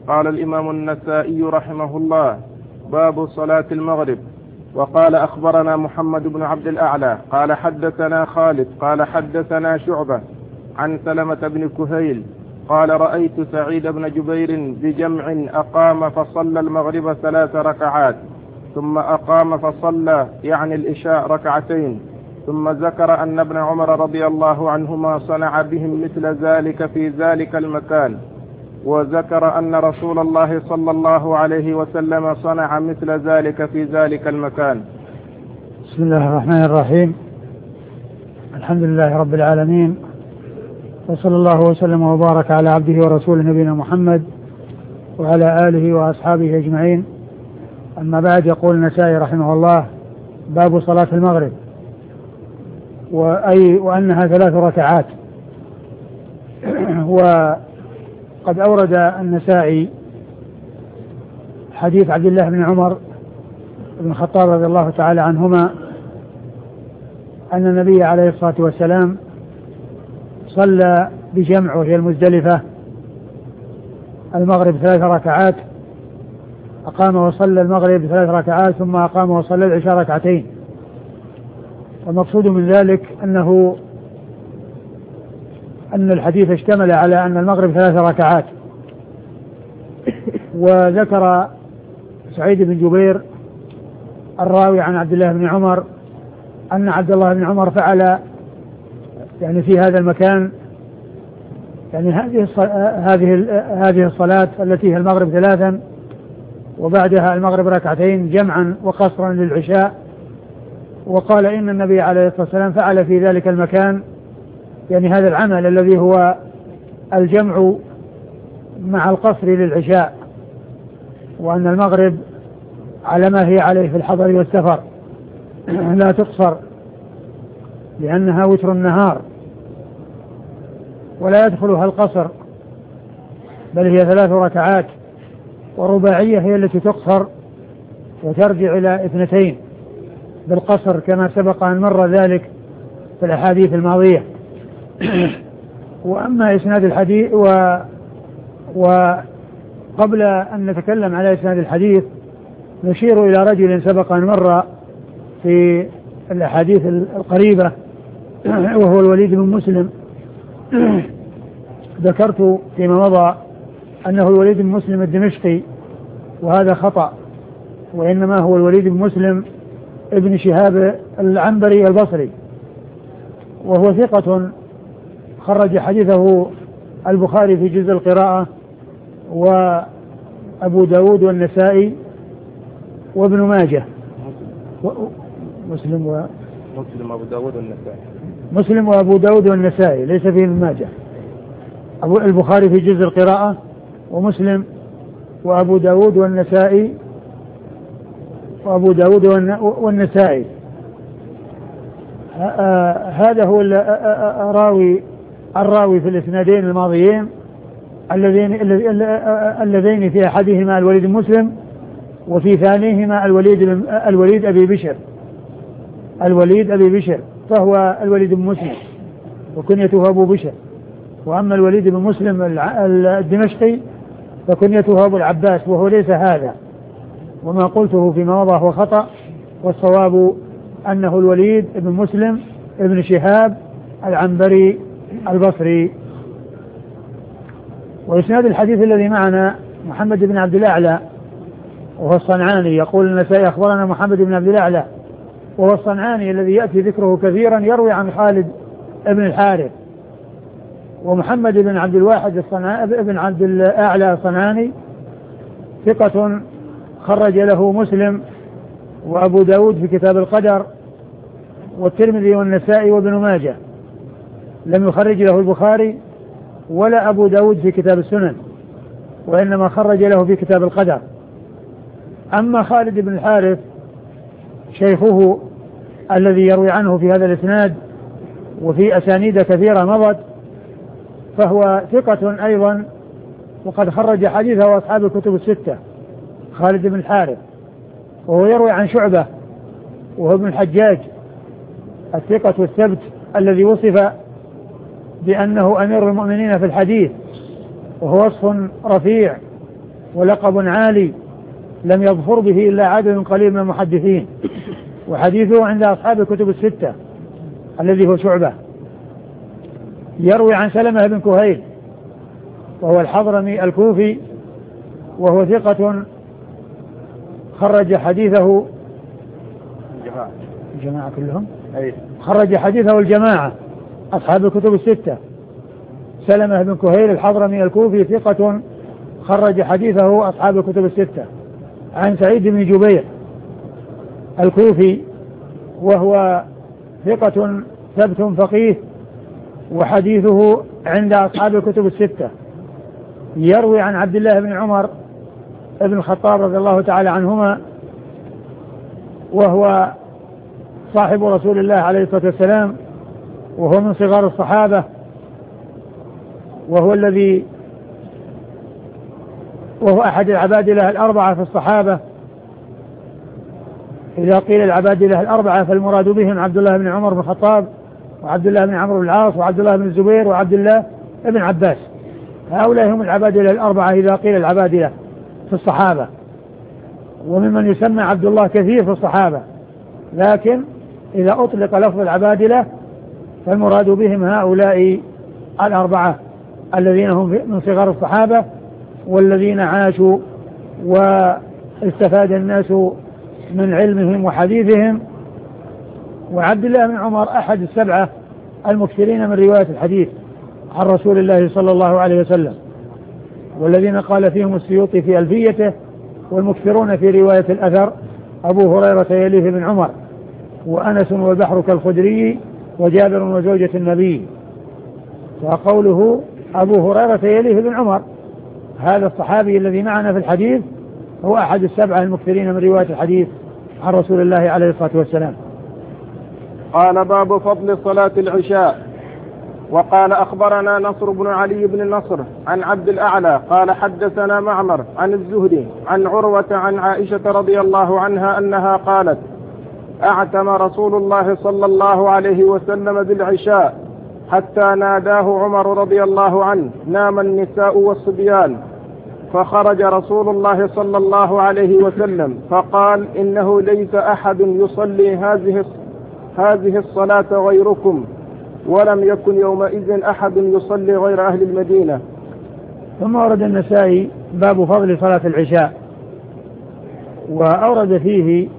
قال الإمام النسائي رحمه الله: باب صلاة المغرب. وقال: أخبرنا محمد بن عبد الأعلى قال حدثنا خالد قال حدثنا شعبة عن سلمة بن كهيل قال: رأيت سعيد بن جبير بجمع أقام فصلى المغرب 3 ركعات، ثم أقام فصلى يعني العشاء ركعتين، ثم ذكر أن ابن عمر رضي الله عنهما صنع بهم مثل ذلك في ذلك المكان، وذكر أن رسول الله صلى الله عليه وسلم صنع مثل ذلك في ذلك المكان. بسم الله الرحمن الرحيم. الحمد لله رب العالمين، وصلى الله وسلم وبارك على عبده ورسوله نبينا محمد وعلى آله وأصحابه أجمعين. أما بعد، يقول النسائي رحمه الله: باب صلاة المغرب، وأنها 3 ركعات. وقد أورد النسائي حديث عبد الله بن عمر بن الخطاب رضي الله تعالى عنهما أن النبي عليه الصلاة والسلام صلى بجمع وهي المزدلفة المغرب 3 ركعات، أقام وصلى المغرب 3 ركعات، ثم أقام وصلى العشاء ركعتين. والمقصود من ذلك أن الحديث اشتمل على أن المغرب 3 ركعات. وذكر سعيد بن جبير الراوي عن عبد الله بن عمر أن عبد الله بن عمر فعل يعني في هذا المكان يعني هذه الصلاة التي هي المغرب 3، وبعدها المغرب ركعتين جمعا وقصرا للعشاء. وقال إن النبي عليه الصلاة والسلام فعل في ذلك المكان يعني هذا العمل الذي هو الجمع مع القصر للعشاء، وأن المغرب على ما هي عليه في الحضر والسفر لا تقصر لأنها وتر النهار ولا يدخلها القصر، بل هي 3 ركعات، ورباعية هي التي تقصر وترجع إلى 2 بالقصر كما سبق أن مر ذلك في الأحاديث الماضية. وأما إسناد الحديث وقبل أن نتكلم على إسناد الحديث نشير إلى رجل سبق أن مر في الأحاديث القريبة وهو الوليد بن مسلم. ذكرت فيما مضى أنه الوليد بن مسلم الدمشقي، وهذا خطأ، وإنما هو الوليد بن مسلم ابن شهاب العنبري البصري، وهو ثقة خرج حديثه البخاري في جزء القراءة وأبو داود والنسائي وابن ماجه. مسلم وأبو داود والنسائي، مسلم وأبو داود والنسائي، ليس فيه ابن ماجه. البخاري في جزء القراءة، ومسلم وأبو داود والنسائي والنسائي. هذا هو الراوي في الاسنادين الماضيين اللذين في أحدهما الوليد بن مسلم، وفي ثانيهما الوليد أبي بشر، فهو الوليد بن مسلم وكنيته أبو بشر. وأما الوليد بن مسلم الدمشقي فكنيته أبو العباس، وهو ليس هذا. وما قلته فيما مضى هو خطأ، والصواب أنه الوليد بن مسلم ابن شهاب العنبري البصري. وإسناد الحديث الذي معنا محمد بن عبد الأعلى وهو الصنعاني. يقول النسائي: أخبرنا محمد بن عبد الأعلى، وهو الصنعاني الذي يأتي ذكره كثيرا، يروي عن خالد بن الحارث. ومحمد بن عبد الواحد بن عبد الأعلى الصنعاني ثقة خرج له مسلم وأبو داود في كتاب القدر، والترمذي والنسائي وابن ماجه. لم يخرج له البخاري ولا أبو داود في كتاب السنن، وإنما خرج له في كتاب القدر. أما خالد بن الحارث شيخه الذي يروي عنه في هذا الإسناد وفي أسانيد كثيرة مضت، فهو ثقة أيضا، وقد خرج حديثه أصحاب الكتب ال6. خالد بن الحارث، وهو يروي عن شعبة وهو ابن الحجاج الثقة والثبت الذي وصف بأنه أمير المؤمنين في الحديث، وهو وصف رفيع ولقب عالي لم يظفر به إلا عدد قليل من المحدثين، وحديثه عند أصحاب الكتب الستة الذي هو شعبة. يروي عن سلمة بن كهيل وهو الحضرمي الكوفي، وهو ثقة خرج حديثه الجماعة كلهم، خرج حديثه الجماعة أصحاب الكتب الستة. سلمة بن كهيل الحضرمي الكوفي ثقة خرج حديثه أصحاب الكتب الستة. عن سعيد بن جبير الكوفي وهو ثقة ثبت فقيه، وحديثه عند أصحاب الكتب الستة. يروي عن عبد الله بن عمر ابن الخطاب رضي الله تعالى عنهما، وهو صاحب رسول الله عليه الصلاة والسلام، وهو من صغار الصحابة، وهو أحد العبادلة الأربعة في الصحابة. إذا قيل العبادلة الأربعة فالمراد بهم عبد الله بن عمر بن الخطاب، وعبد الله بن عمرو بن العاص، وعبد الله بن الزبير، وعبد الله بن عباس. هؤلاء هم العبادلة الأربعة إذا قيل العبادلة في الصحابة. وممن يسمى عبد الله كثير في الصحابة، لكن إذا أطلق لفظ العبادلة فالمراد بهم هؤلاء الأربعة الذين هم من صغار الصحابة، والذين عاشوا واستفاد الناس من علمهم وحديثهم. وعبد الله بن عمر أحد السبعة المكثرين من رواية الحديث عن رسول الله صلى الله عليه وسلم، والذين قال فيهم السيوطي في ألفيته: والمكثرون في رواية الأثر أبو هريرة يليه بن عمر، وأنس والبحر كالخدري، وجابر وزوجة النبي. وقوله أبو هريرة يليه بن عمر، هذا الصحابي الذي معنا في الحديث هو أحد السبعة المكثرين من رواية الحديث عن رسول الله عليه الصلاة والسلام. قال: باب فضل صلاة العشاء. وقال: أخبرنا نصر بن علي بن النصر عن عبد الأعلى قال: حدثنا معمر عن الزهري عن عروة عن عائشة رضي الله عنها أنها قالت: أعتم رسول الله صلى الله عليه وسلم بالعشاء حتى ناداه عمر رضي الله عنه: نام النساء والصبيان. فخرج رسول الله صلى الله عليه وسلم فقال: إنه ليس أحد يصلي هذه الصلاة غيركم، ولم يكن يومئذ أحد يصلي غير أهل المدينة. ثم ورد النسائي باب فضل صلاة العشاء، وأورد فيه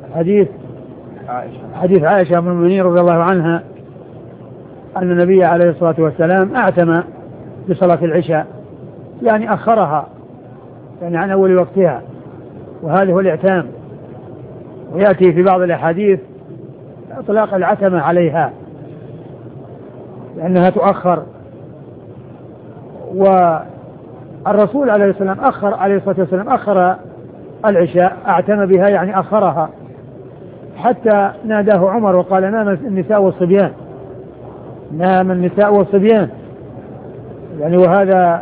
حديث عائشة من المؤمنين رضي الله عنها أن النبي عليه الصلاة والسلام أعتم بصلاة العشاء، يعني أخرها، يعني عن أول وقتها، وهذا هو الإعتام. ويأتي في بعض الأحاديث إطلاق العتمة عليها لأنها تؤخر. والرسول عليه الصلاة والسلام أخر العشاء، أعتم بها يعني أخرها، حتى ناداه عمر وقال: نام النساء والصبيان، نام النساء والصبيان، يعني وهذا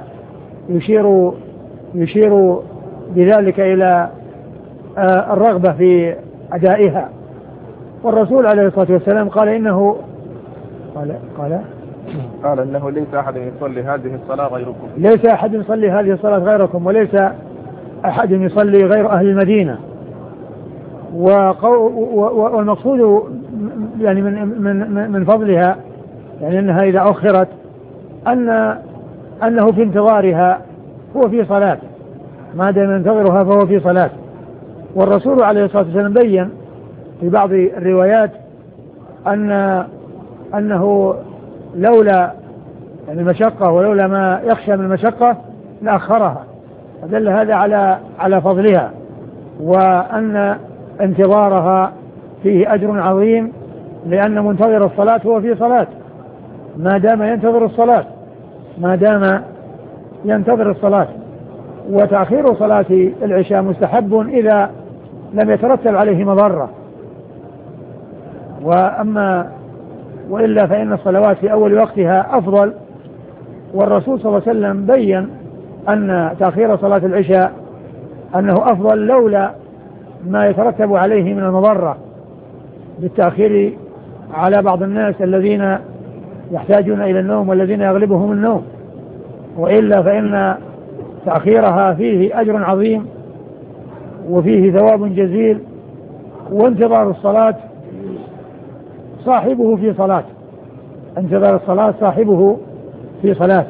يشير بذلك إلى الرغبة في أدائها. والرسول عليه الصلاة والسلام قال إنه قال إنه ليس أحد يصلي هذه الصلاة غيركم، ليس أحد يصلي هذه الصلاة غيركم، وليس أحد يصلي غير أهل المدينة. والمقصود يعني من فضلها، يعني أنها إذا أخرت أنه في انتظارها هو في صلاة، ما دام ينتظرها فهو في صلاة. والرسول عليه الصلاة والسلام بين في بعض الروايات أنه لولا يعني المشقة ولولا ما يخشى من المشقة لأخرها، فدل هذا على فضلها، وأن انتظارها فيه أجر عظيم، لأن منتظر الصلاة هو في صلاة ما دام ينتظر الصلاة. وتأخير صلاة العشاء مستحب إذا لم يترتب عليه مضرة، وإلا فإن الصلوات في أول وقتها أفضل. والرسول صلى الله عليه وسلم بين أن تأخير صلاة العشاء أنه أفضل لولا ما يترتب عليه من المضرة بالتأخير على بعض الناس الذين يحتاجون إلى النوم والذين يغلبهم النوم. وإلا فإن تأخيرها فيه أجر عظيم وفيه ثواب جزيل، وانتظار الصلاة صاحبه في صلاة، انتظار الصلاة صاحبه في صلاة.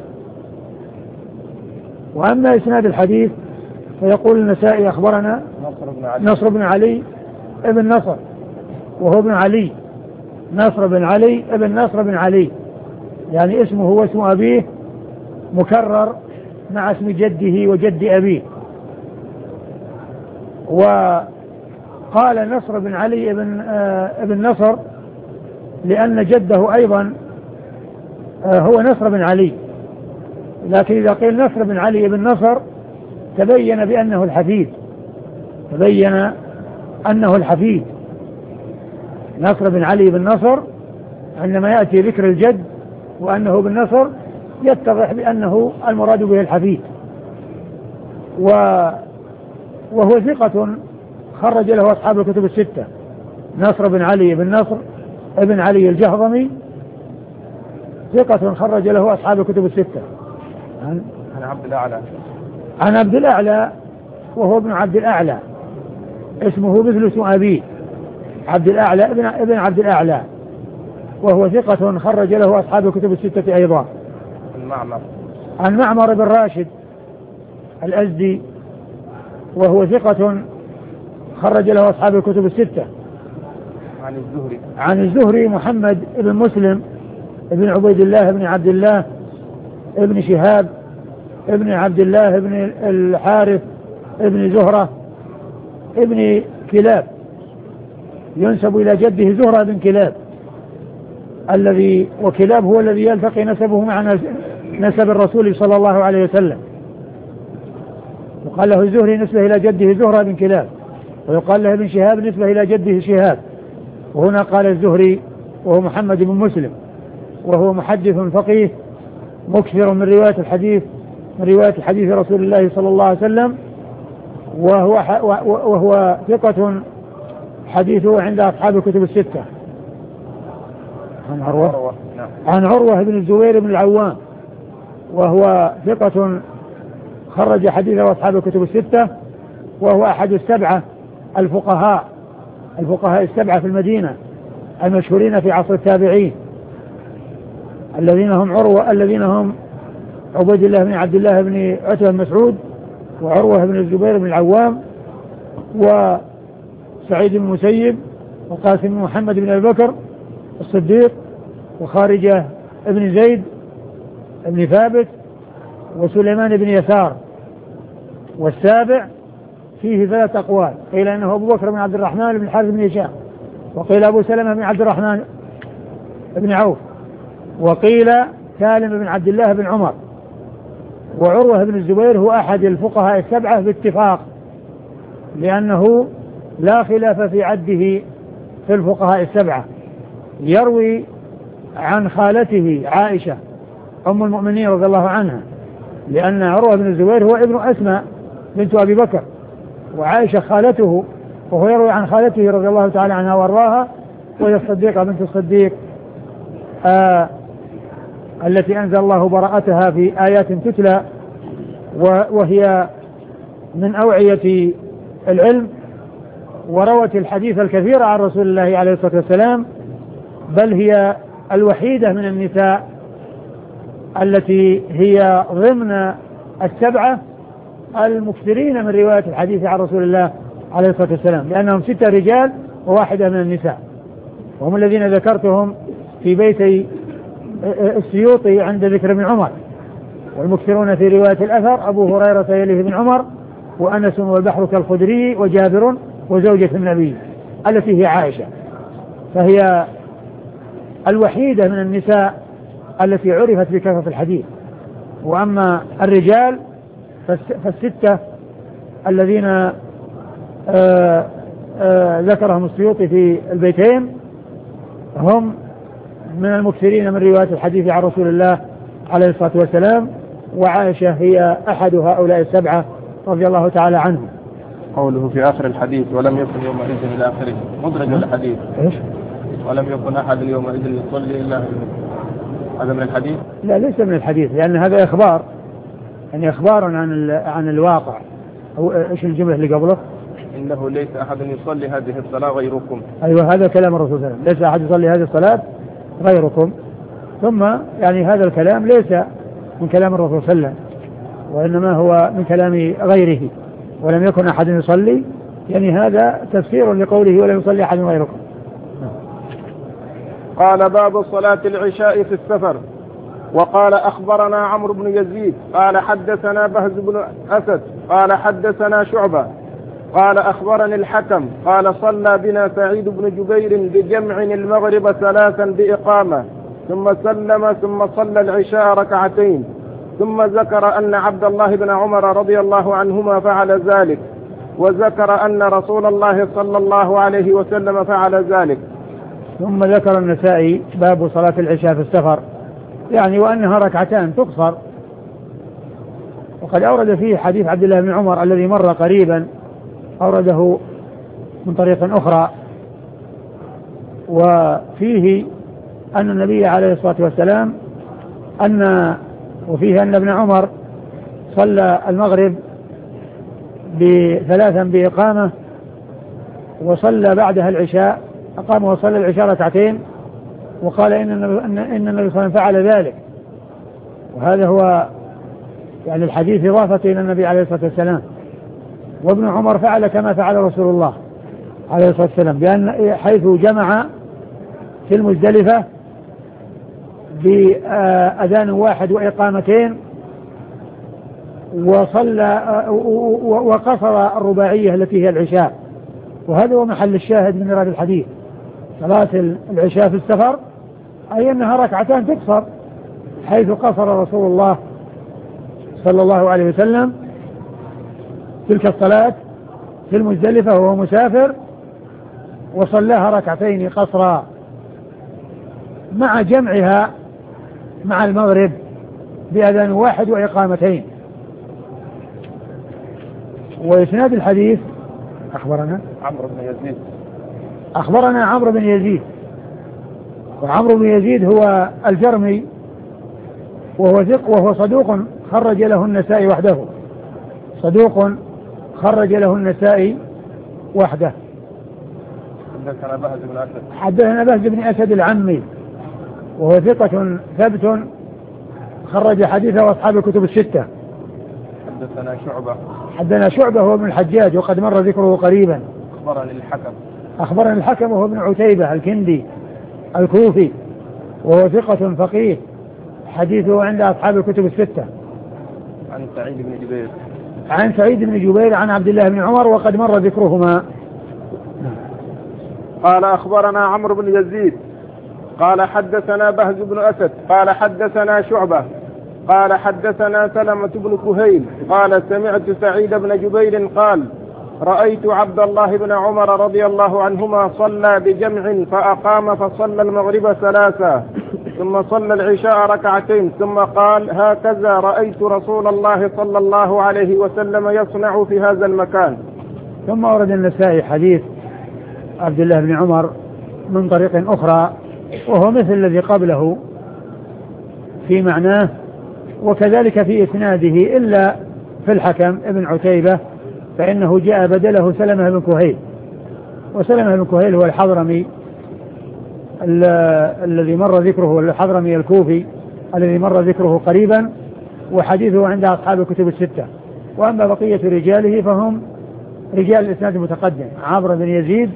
وأما إسناد الحديث فيقول النسائي أخبرنا نصر بن علي ابن نصر، وهو ابن علي، نصر بن علي ابن نصر بن علي، يعني اسمه واسم أبيه مكرر مع اسم جده وجد أبيه. وقال نصر بن علي ابن نصر لأن جده أيضا هو نصر بن علي، لكن إذا قيل نصر بن علي ابن نصر تبين بأنه الحفيد، تبين أنه الحفيد. نصر بن علي بن نصر عندما يأتي ذكر الجد وأنه بن نصر يتضح بأنه المراد به الحفيد. وهو ثقة خرج له أصحاب الكتب الستة. نصر بن علي بن نصر ابن علي الجهضمي ثقة خرج له أصحاب الكتب الستة. عن عبد الأعلى، عن عبد الأعلى وهو ابن عبد الأعلى، اسمه مثل اسم أبيه عبد الأعلى ابن عبد الأعلى، وهو ثقة خرج له أصحاب الكتب الستة أيضا. عن معمر بن راشد الأزدي وهو ثقة خرج له أصحاب الكتب الستة. عن الزهري محمد بن مسلم ابن عبيد الله بن عبد الله ابن شهاب ابن عبد الله ابن الحارث ابن زهرة ابن كلاب، ينسب إلى جده زهرة بن كلاب، وكلاب هو الذي يلتقي نسبه مع نسب الرسول صلى الله عليه وسلم. وقال له الزهري نسبه إلى جده زهرة بن كلاب، ويقال له ابن شهاب نسبه إلى جده شهاب. وهنا قال الزهري وهو محمد بن مسلم، وهو محدث فقيه مكثر من رواية حديث رسول الله صلى الله عليه وسلم، وهو ثقة حديثه عند أصحاب الكتب الستة. عن عروة بن الزبير بن العوام وهو ثقة خرج حديثه أصحاب الكتب الستة، وهو أحد السبعة الفقهاء السبعة في المدينة المشهورين في عصر التابعين، الذين هم عبيد الله بن عبد الله بن عتبة بن مسعود، وعروة بن الزبير بن العوام، وسعيد بن المسيب، وقاسم بن محمد بن أبي بكر الصديق، وخارجة بن زيد بن ثابت، وسليمان بن يسار. والسابع فيه 3 أقوال، قيل أنه أبو بكر بن عبد الرحمن بن الحارث بن هشام، وقيل أبو سلمة بن عبد الرحمن بن عوف، وقيل سالم بن عبد الله بن عمر. وعروة بن الزبير هو أحد الفقهاء السبعة باتفاق، لأنه لا خلاف في عده في الفقهاء السبعة. يروي عن خالته عائشة أم المؤمنين رضي الله عنها، لأن عروة بن الزبير هو ابن أسماء بنت أبي بكر، وعائشة خالته، وهو يروي عن خالته رضي الله تعالى عنها وارضاها، وهي الصديقة بنت الصديق التي أنزل الله براءتها في آيات تتلى، وهي من أوعية العلم، وروت الحديث الكثير عن رسول الله عليه الصلاة والسلام، بل هي الوحيدة من النساء التي هي ضمن السبعة المكثرين من رواية الحديث عن رسول الله عليه الصلاة والسلام، لأنهم 6 رجال وواحدة من النساء، وهم الذين ذكرتهم في بيتي السيوطي عند ذكر ابن عمر. والمكثرون في رواية الأثر أبو هريرة يليه بن عمر، وأنس والبحر كالخدري، وجابر، وزوجة النبي التي هي عائشة. فهي الوحيدة من النساء التي عرفت بكثرة الحديث. وأما الرجال فالستة الذين ذكرهم السيوطي في البيتين هم من المكثرين من رواية الحديث عن رسول الله عليه الصلاة والسلام، وعائشة هي أحد هؤلاء السبعة رضي الله تعالى عنهم. قوله في آخر الحديث ولم يكن يومئذ إلى آخره مدرج الحديث. إيش؟ ولم يكن أحد يومئذ يصلي إلا هذا من الحديث؟ لا، ليس من الحديث، لأن هذا إخبار، يعني إخبار عن الواقع. أو إيش الجملة اللي قبله؟ إنه ليس أحد يصلي هذه الصلاة غيركم. أيوة هذا كلام الرسول صلى الله عليه وسلم، ليس أحد يصلي هذه الصلاة غيركم. ثم يعني هذا الكلام ليس من كلام الرسول صلى الله عليه وسلم، وإنما هو من كلام غيره، ولم يكن أحد يصلي، يعني هذا تفسير لقوله ولا يصلي أحد غيركم. قال باب صلاة العشاء في السفر. وقال أخبرنا عمرو بن يزيد قال حدثنا بهز بن أسد قال حدثنا شعبة قال أخبرني الحكم قال صلى بنا سعيد بن جبير بجمع المغرب 3 بإقامة ثم سلم ثم صلى العشاء ركعتين، ثم ذكر أن عبد الله بن عمر رضي الله عنهما فعل ذلك، وذكر أن رسول الله صلى الله عليه وسلم فعل ذلك. ثم ذكر النسائي باب صلاة العشاء في السفر، يعني وأنها ركعتان تقصر. وقد أورد فيه حديث عبد الله بن عمر الذي مر قريبا، أورده من طريق أخرى، وفيه أن النبي عليه الصلاة والسلام وفيه أن ابن عمر صلى المغرب ب3 بإقامة، وصلى بعدها العشاء، أقام وصلى العشاء ركعتين، وقال إن النبي صلى الله عليه وسلم فعل ذلك. وهذا هو يعني الحديث إضافة إلى النبي عليه الصلاة والسلام. وابن عمر فعل كما فعل رسول الله عليه الصلاة والسلام، بأن حيث جمع في المزدلفة بأذان واحد وإقامتين، وقصر الرباعية التي هي العشاء. وهذا هو محل الشاهد من هذا الحديث، صلاة العشاء في السفر أي أنها ركعتان تقصر، حيث قصر رسول الله صلى الله عليه وسلم تلك الصلاة في المزدلفة وهو مسافر، وصلاها ركعتين قصرا مع جمعها مع المغرب بأذان واحد وإقامتين. وإسناد الحديث أخبرنا عمرو بن يزيد، وعمرو بن يزيد هو الجرمي، وهو صدوق خرج له النسائي وحده، صدوق خرج له النسائي وحده. حدثنا بهز بن أسد العمي، وهو ثقة ثبت خرج حديثه أصحاب الكتب الستة. حدثنا شعبة هو ابن الحجاج وقد مر ذكره قريبا. أخبرني الحكم وهو ابن عتيبة الكندي الكوفي، وهو ثقة فقيه حديثه عند أصحاب الكتب الستة. عن سعيد بن جبير عن عبد الله بن عمر وقد مر ذكرهما. قال أخبرنا عمرو بن يزيد قال حدثنا بهز بن أسد قال حدثنا شعبة قال حدثنا سلمة بن كهيل قال سمعت سعيد بن جبير قال رأيت عبد الله بن عمر رضي الله عنهما صلى بجمع فأقام فصلى المغرب 3 ثم صلى العشاء ركعتين، ثم قال هكذا رأيت رسول الله صلى الله عليه وسلم يصنع في هذا المكان. ثم ورد النسائي حديث عبد الله بن عمر من طريق أخرى، وهو مثل الذي قبله في معناه، وكذلك في إسناده إلا في الحكم ابن عتيبة، فإنه جاء بدله سلمة بن كهيل، وسلمة بن كهيل هو الحضرمي الذي مر ذكره، الحضرمي الكوفي الذي مر ذكره قريبا، وحديثه عند أصحاب الكتب الستة. وأما بقية رجاله فهم رجال الإسناد المتقدم، عمرو بن يزيد،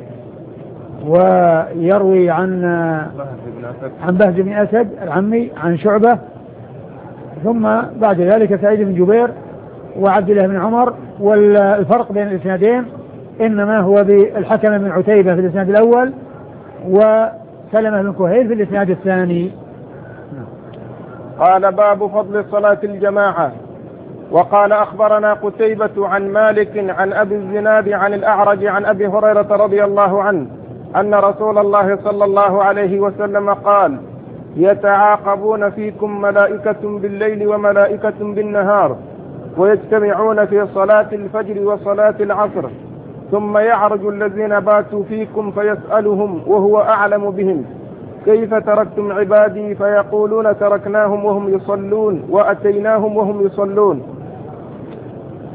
ويروي عن بهز بن أسد العمي عن شعبة، ثم بعد ذلك سعيد بن جبير وعبد الله بن عمر. والفرق بين الإسنادين إنما هو بالحكم بن عتيبة في الإسناد الأول، وسلمة بن كهيل في الإسناد الثاني. قال باب فضل صلاة الجماعة. وقال أخبرنا قتيبة عن مالك عن أبي الزناد عن الأعرج عن أبي هريرة رضي الله عنه أن رسول الله صلى الله عليه وسلم قال يتعاقبون فيكم ملائكة بالليل وملائكة بالنهار، ويجتمعون في صلاة الفجر وصلاة العصر، ثم يعرج الذين باتوا فيكم فيسألهم وهو أعلم بهم كيف تركتم عبادي، فيقولون تركناهم وهم يصلون وأتيناهم وهم يصلون،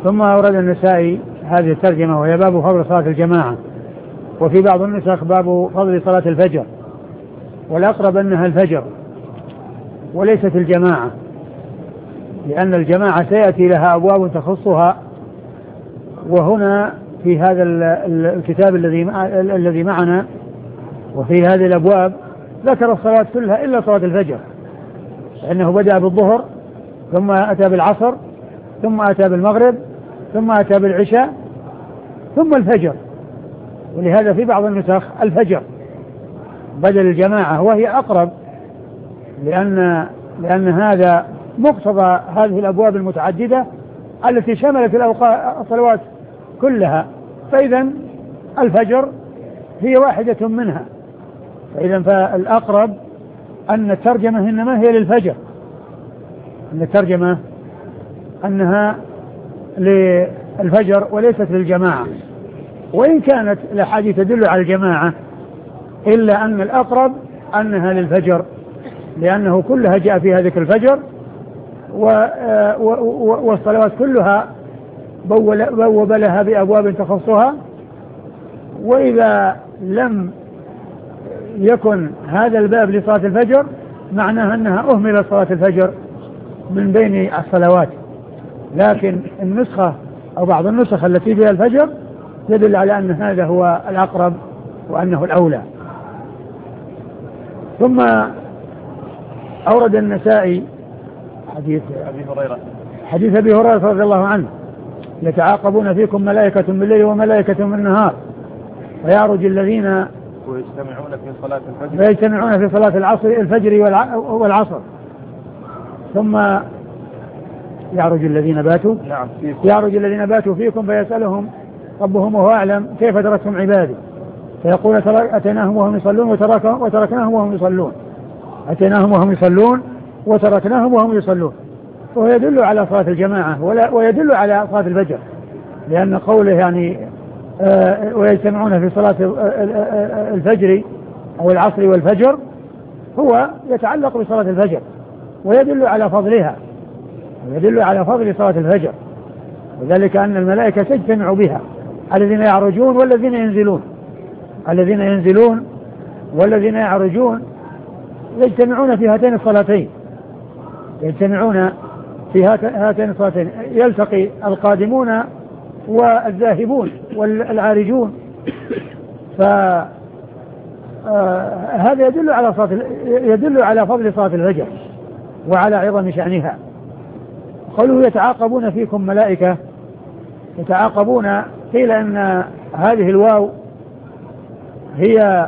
ثم أورد النسائي هذه الترجمة وهي باب فضل صلاة الجماعة، وفي بعض النسخ باب فضل صلاة الفجر، والأقرب أنها الفجر وليست الجماعة، لأن الجماعة سيأتي لها أبواب تخصها. وهنا في هذا الكتاب الذي معنا وفي هذه الأبواب ذكر الصلاة كلها إلا صلاة الفجر، لأنه بدأ بالظهر ثم أتى بالعصر ثم أتى بالمغرب ثم أتى بالعشاء ثم الفجر، ولهذا في بعض النسخ الفجر بدل الجماعة، وهي أقرب لأن هذا مقتضى هذه الأبواب المتعددة التي شملت الصلوات كلها، فإذا الفجر هي واحدة منها. فإذا فالأقرب أن الترجمة إنما هي للفجر، أن الترجمة أنها للفجر وليست للجماعة، وإن كانت الأحاديث تدل على الجماعة إلا أن الأقرب أنها للفجر، لأنه كلها جاء فيها ذكر الفجر، والصلوات كلها بوب لها بأبواب تخصها. وإذا لم يكن هذا الباب لصلاة الفجر معناها أنها أهملت صلاة الفجر من بين الصلوات، لكن النسخة أو بعض النسخ التي فيها الفجر تدل على أن هذا هو الأقرب وأنه الأولى. ثم أورد النسائي حديث أبي هريرة رضي الله عنه: يتعاقبون فيكم ملائكة بالليل وملائكة بالنهار، ويعرج الذين ويجتمعون في صلاة الفجر والعصر، ثم يعرج الذين باتوا فيكم فيسألهم ربهم وهو أعلم كيف تركتم عبادي، فيقول أتيناهم وهم يصلون وتركناهم وهم يصلون، أتيناهم وهم يصلون وتركناهم وهم يصلون. وهو يدل على صلاة الجماعة ويدل على صلاة الفجر، لأن قوله يعني ويجتمعون في صلاة الفجر أو العصر والفجر هو يتعلق بصلاة الفجر ويدل على فضلها ويدل على فضل صلاة الفجر، وذلك أن الملائكة تجتمع بها، الذين يعرجون والذين ينزلون، الذين ينزلون والذين يعرجون يجتمعون في هاتين الصلاتين، يجتمعون في هاتين الصلاتين، يلتقي القادمون والذاهبون والعارجون. فهذا يدل على فضل صلاة الفجر وعلى عظم شأنها. قالوا يتعاقبون فيكم ملائكة، يتعاقبون، قيل أن هذه الواو هي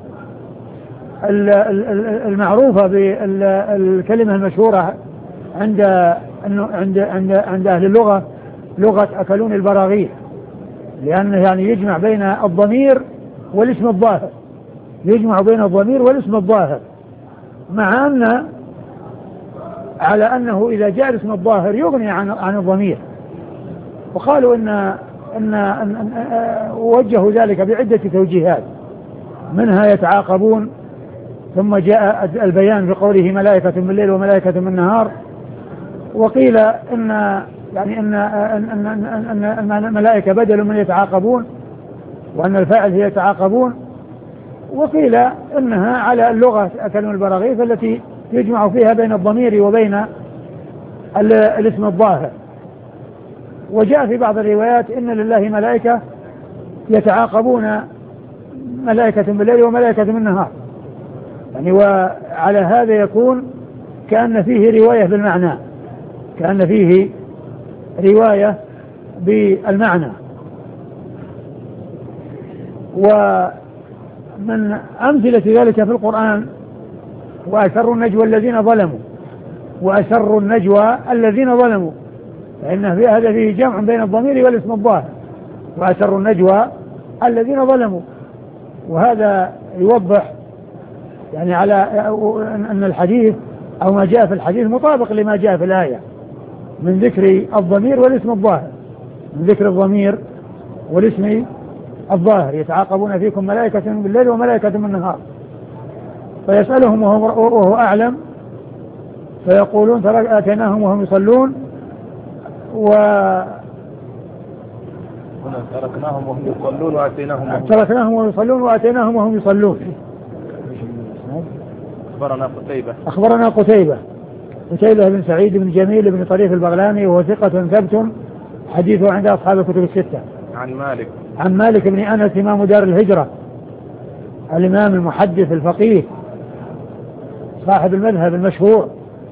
المعروفة بالكلمة المشهورة عند أهل اللغة، لغة أكلون البراغيث، لأنه يعني يجمع بين الضمير والاسم الظاهر، يجمع بين الضمير والاسم الظاهر، مع أن على أنه إذا جاء الاسم الظاهر يغني عن الضمير. وقالوا أن وجهوا ذلك بعدة توجيهات، منها يتعاقبون، ثم جاء البيان بقوله ملائكة بالليل وملائكة بالنهار، وقيل أن الملائكة بدل من يتعاقبون، وأن الفاعل هي يتعاقبون، وقيل أنها على اللغة أكلون البراغيث التي يجمع فيها بين الضمير وبين الاسم الظاهر. وجاء في بعض الروايات إن لله ملائكة يتعاقبون، ملائكة بالليل وملائكة بالنهار، يعني وعلى هذا يكون كأن فيه رواية بالمعنى، كأن فيه رواية بالمعنى. ومن أمثلة ذلك في القرآن وأسروا النجوى الذين ظلموا، وأسروا النجوى الذين ظلموا، فإن في هذا فيه جمع بين الضمير والاسم الظاهر، وأسروا النجوى الذين ظلموا. وهذا يوضح يعني على أن الحديث أو ما جاء في الحديث مطابق لما جاء في الآية من ذكر الضمير والاسم الظاهر، من ذكر الضمير والاسم الظاهر. يتعاقبون فيكم ملائكة بالليل وملائكة بالنهار، فيسألهم وهو أعلم، فيقولون أتيناهم وهم يصلون تركناهم وهم يصلون وآتيناهم وهم يصلون وآتيناهم وهم يصلون. أخبرنا قتيبة بن سعيد بن جميل بن طريف البغلاني وهو ثقة ثبت حديثه عند أصحاب الكتب الستة. عن مالك بن أنس إمام دار الهجرة الإمام المحدث الفقيه صاحب المذهب المشهور،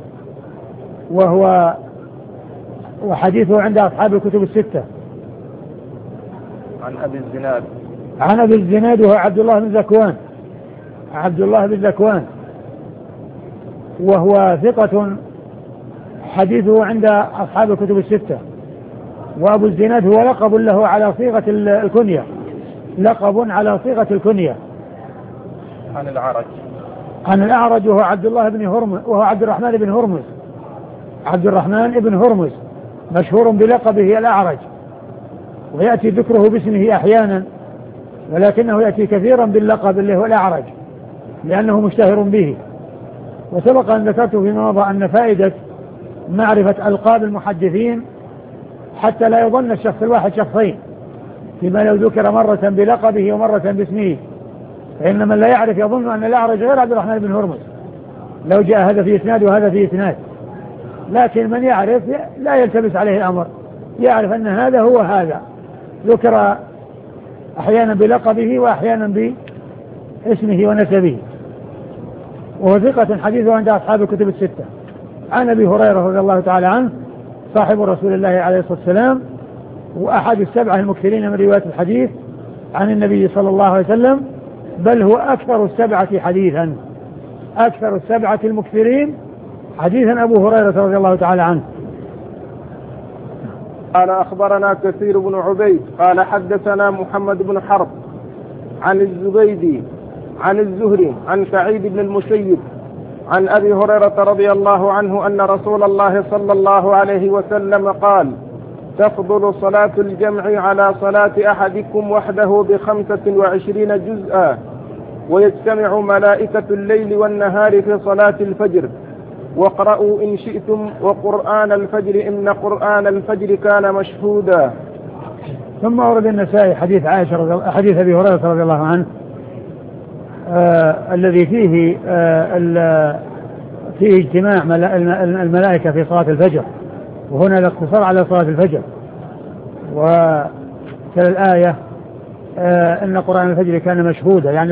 وحديثه عند أصحاب الكتب الستة. عن أبي الزناد وهو عبد الله بن ذكوان وهو ثقة حديثه عند أصحاب الكتب الستة. وأبو الزناد هو لقب له على صيغة الكنية، عن الأعرج وهو عبد الرحمن بن هرمز مشهور بلقبه الأعرج، ويأتي ذكره باسمه أحيانا، ولكنه يأتي كثيرا باللقب اللي هو الأعرج لأنه مشتهر به. وسبق أن ذكرت فيما مضى أن فائدة معرفة ألقاب المحدثين حتى لا يظن الشخص الواحد شخصين، فيما لو ذكر مرة بلقبه ومرة باسمه، فإن من لا يعرف يظن أن الأعرج غير عبد الرحمن بن هرمز لو جاء هذا في إسناد وهذا في إسناد، لكن من يعرف لا يلتبس عليه الأمر، يعرف أن هذا هو هذا، ذكر أحيانا بلقبه وأحيانا باسمه ونسبه. وهو ثقة حديثه عند أصحاب الكتب الستة. عن أبي هريرة رضي الله تعالى عنه صاحب رسول الله عليه الصلاة والسلام، وأحد السبعة المكثرين من رواية الحديث عن النبي صلى الله عليه وسلم، بل هو أكثر السبعة المكثرين حديثا أبو هريرة رضي الله تعالى عنه. قال أخبرنا كثير بن عبيد قال حدثنا محمد بن حرب عن الزبيدي عن الزهري عن سعيد بن المسيب عن أبي هريرة رضي الله عنه أن رسول الله صلى الله عليه وسلم قال: تفضل صلاة الجمع على صلاة أحدكم وحده ب25 جزءا، ويجتمع ملائكة الليل والنهار في صلاة الفجر، واقرأوا إن شئتم وقرآن الفجر إن قرآن الفجر كان مشهودا. ثم ورد النسائي حديث أبي هريرة رضي الله عنه الذي فيه اجتماع الملائكة في صلاة الفجر، وهنا الاقتصار على صلاة الفجر. وكان الآية إن قرآن الفجر كان مشهودا، يعني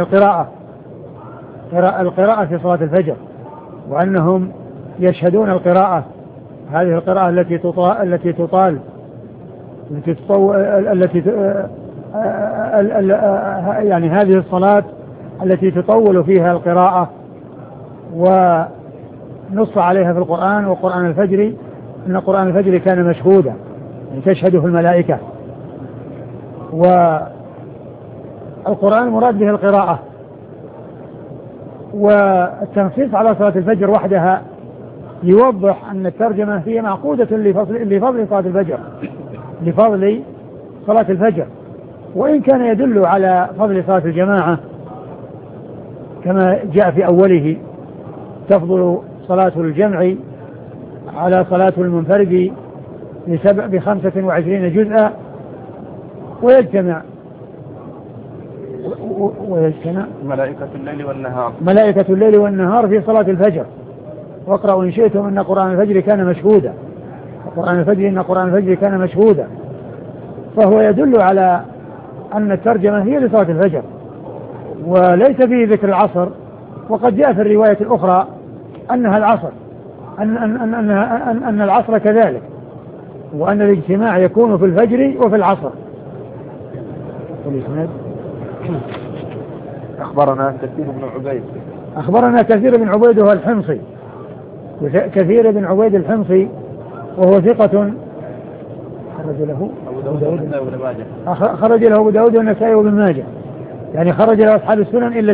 القراءة في صلاة الفجر، وأنهم يشهدون القراءة، هذه القراءة التي تطال يعني هذه الصلاة التي تطول فيها القراءة ونص عليها في القرآن. وقرآن الفجر إن قرآن الفجر كان مشهودا، يعني تشهده الملائكة. والقرآن مراد به القراءة، والتنصيص على صلاة الفجر وحدها يوضح أن الترجمة هي معقودة لفضل صلاة الفجر، وإن كان يدل على فضل صلاة الجماعة كما جاء في أوله: تفضل صلاة الجمع على صلاة المنفرد ب25 جزءا، ويجتمع ملائكة الليل والنهار في صلاة الفجر. واقرأوا إن شئتم إن قرآن الفجر كان مشهودا، إن قرآن الفجر كان مشهودا. فهو يدل على أن الترجمة هي لصلاة الفجر، وليس فيه ذكر العصر. وقد جاء في الرواية الأخرى أنها العصر، أن العصر كذلك، وأن الاجتماع يكون في الفجر وفي العصر. أخبرنا كثير بن عبيد هو الحمصي، كثير بن عبيد الحمصي، وهو ثقة خرج له أبو داود والنسائي وابن ماجه، يعني خرج له أصحاب السنن إلا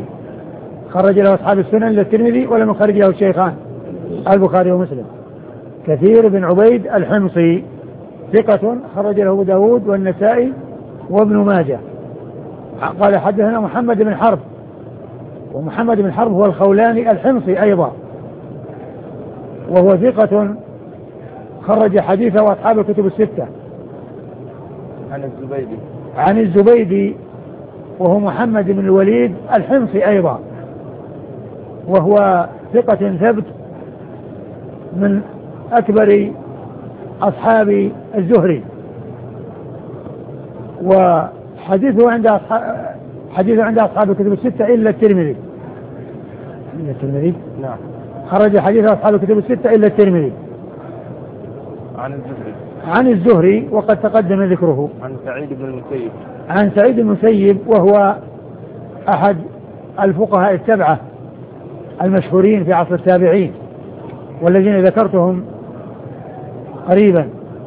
الترمذي، ولم يخرج له الشيخان البخاري ومسلم. كثير بن عبيد الحمصي ثقة خرج له أبو داود والنسائي وابن ماجه. قال حدثنا محمد بن حرب، ومحمد بن حرب هو الخولاني الحمصي أيضا، وهو ثقة خرج حديثه أصحاب الكتب الستة. عن الزبيدي وهو محمد بن الوليد الحمصي أيضا، وهو ثقة ثبت من أكبر أصحاب الزهري، وحديثه عند أصحاب الكتب الستة إلا الترمذي. نعم. خرج حديث أصحاب الكتب الستة إلا الترمذي. عن الزهري وقد تقدم ذكره. عن سعيد بن المسيب وهو أحد الفقهاء السبعة المشهورين في عصر التابعين والذين ذكرتهم قريبا،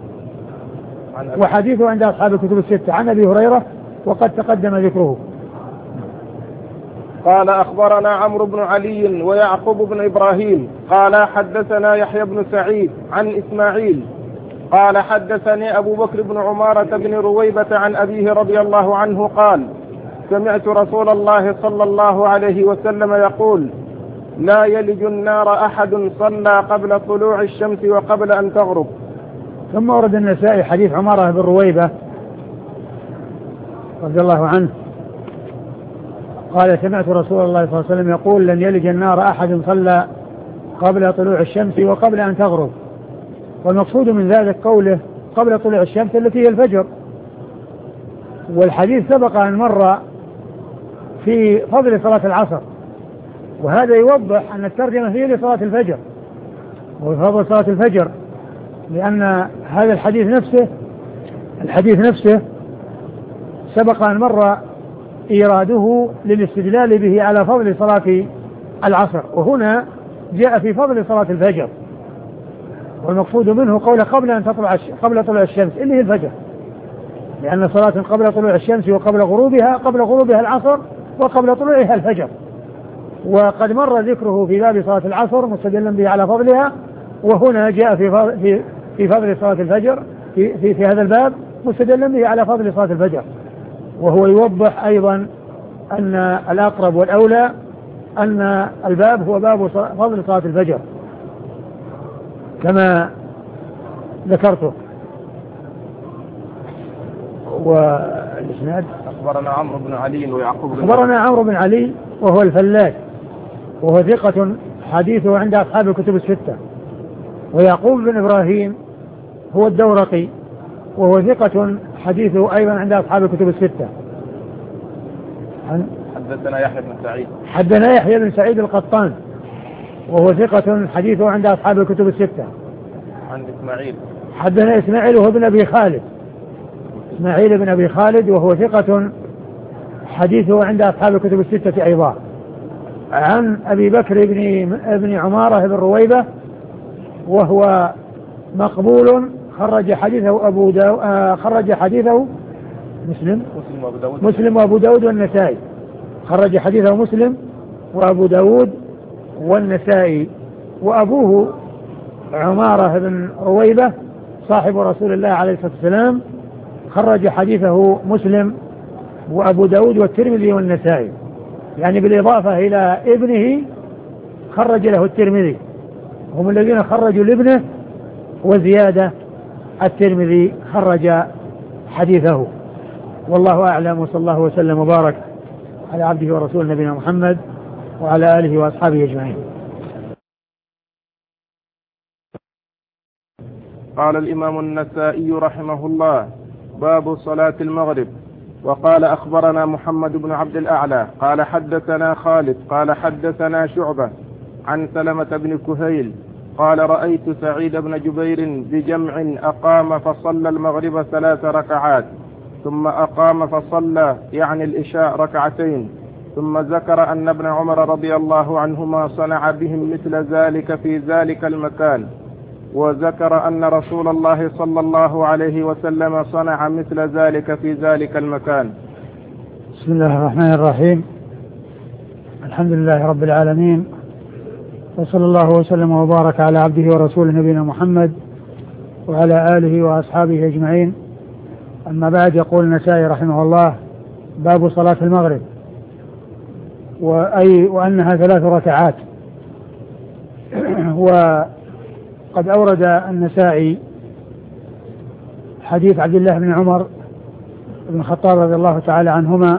وحديثه عند أصحاب الكتب الستة. عن أبي هريرة وقد تقدم ذكره. قال أخبرنا عمرو بن علي ويعقوب بن إبراهيم قال حدثنا يحيى بن سعيد عن إسماعيل قال حدثني أبو بكر بن عمارة بن رويبة عن أبيه رضي الله عنه قال سمعت رسول الله صلى الله عليه وسلم يقول لا يلج النار أحد صلى قبل طلوع الشمس وقبل أن تغرب. ثم ورد النسائي حديث عمارة بن رويبة رضي الله عنه قال سمعت رسول الله صلى الله عليه وسلم يقول لن يلج النار أحد صلى قبل طلوع الشمس وقبل أن تغرب. والمقصود من ذلك قوله قبل طلوع الشمس التي هي الفجر، والحديث سبق أن مر في فضل صلاة العصر، وهذا يوضح أن الترجمة هي لصلاة الفجر وفضل صلاة الفجر، لأن هذا الحديث نفسه سبق أن مر إيراده للاستدلال به على فضل صلاة العصر، وهنا جاء في فضل صلاة الفجر، والمقصود منه قوله قبل طلوع الشمس اللي هي الفجر، لأن صلاة قبل طلوع الشمس وقبل غروبها العصر وقبل طلوعها الفجر، وقد مر ذكره في باب صلاة العصر مستدلا به على فضلها، وهنا جاء في فضل صلاة الفجر في هذا الباب مستدلا به على فضل صلاة الفجر، وهو يوضح أيضا أن الأقرب والأولى أن الباب هو باب فضل صلاة الفجر كما ذكرته. والإسناد أخبرنا عمرو بن علي ويعقوب أخبرنا عمرو بن علي وهو الفلاس وهو ثقة حديثه عند أصحاب الكتب الستة، ويعقوب بن إبراهيم هو الدورقي وهو ثقة حديثه أيضا عند أصحاب الكتب الستة. حدثنا يحيى بن سعيد القطان وهو ثقة حديثه عند أصحاب الكتب الستة. حدثنا إسماعيل وهو بن أبي خالد وهو ثقة حديثه عند أصحاب الكتب الستة أيضا. عن أبي بكر ابن عمارة بن رويبة وهو مقبول خرج حديثه مسلم وأبو داود والنسائي. خرج حديثه مسلم وأبو داود والنسائي. وأبوه عمارة بن رويبة صاحب رسول الله عليه الصلاة والسلام خرج حديثه مسلم وأبو داود والترمذي والنسائي، يعني بالإضافة إلى ابنه خرج له الترمذي، هم الذين خرجوا لابنه، وزيادة الترمذي خرج حديثه. والله أعلم، وصلى الله وسلم وبارك على عبده ورسوله نبينا محمد وعلى آله وأصحابه أجمعين. قال الإمام النسائي رحمه الله باب صلاة المغرب. وقال أخبرنا محمد بن عبد الأعلى قال حدثنا خالد قال حدثنا شعبة عن سلمة بن كهيل قال رأيت سعيد بن جبير بجمع أقام فصلى المغرب 3 ركعات ثم أقام فصلى يعني العشاء 2 ركعتين، ثم ذكر أن ابن عمر رضي الله عنهما صنع بهم مثل ذلك في ذلك المكان، وذكر أن رسول الله صلى الله عليه وسلم صنع مثل ذلك في ذلك المكان. بسم الله الرحمن الرحيم، الحمد لله رب العالمين، وصلى الله وسلم وبارك على عبده ورسوله نبينا محمد وعلى آله وأصحابه أجمعين. أما بعد، يقول النسائي رحمه الله باب صلاة المغرب، وأنها 3 ركعات. وقد أورد النسائي حديث عبد الله بن عمر بن الخطاب رضي الله تعالى عنهما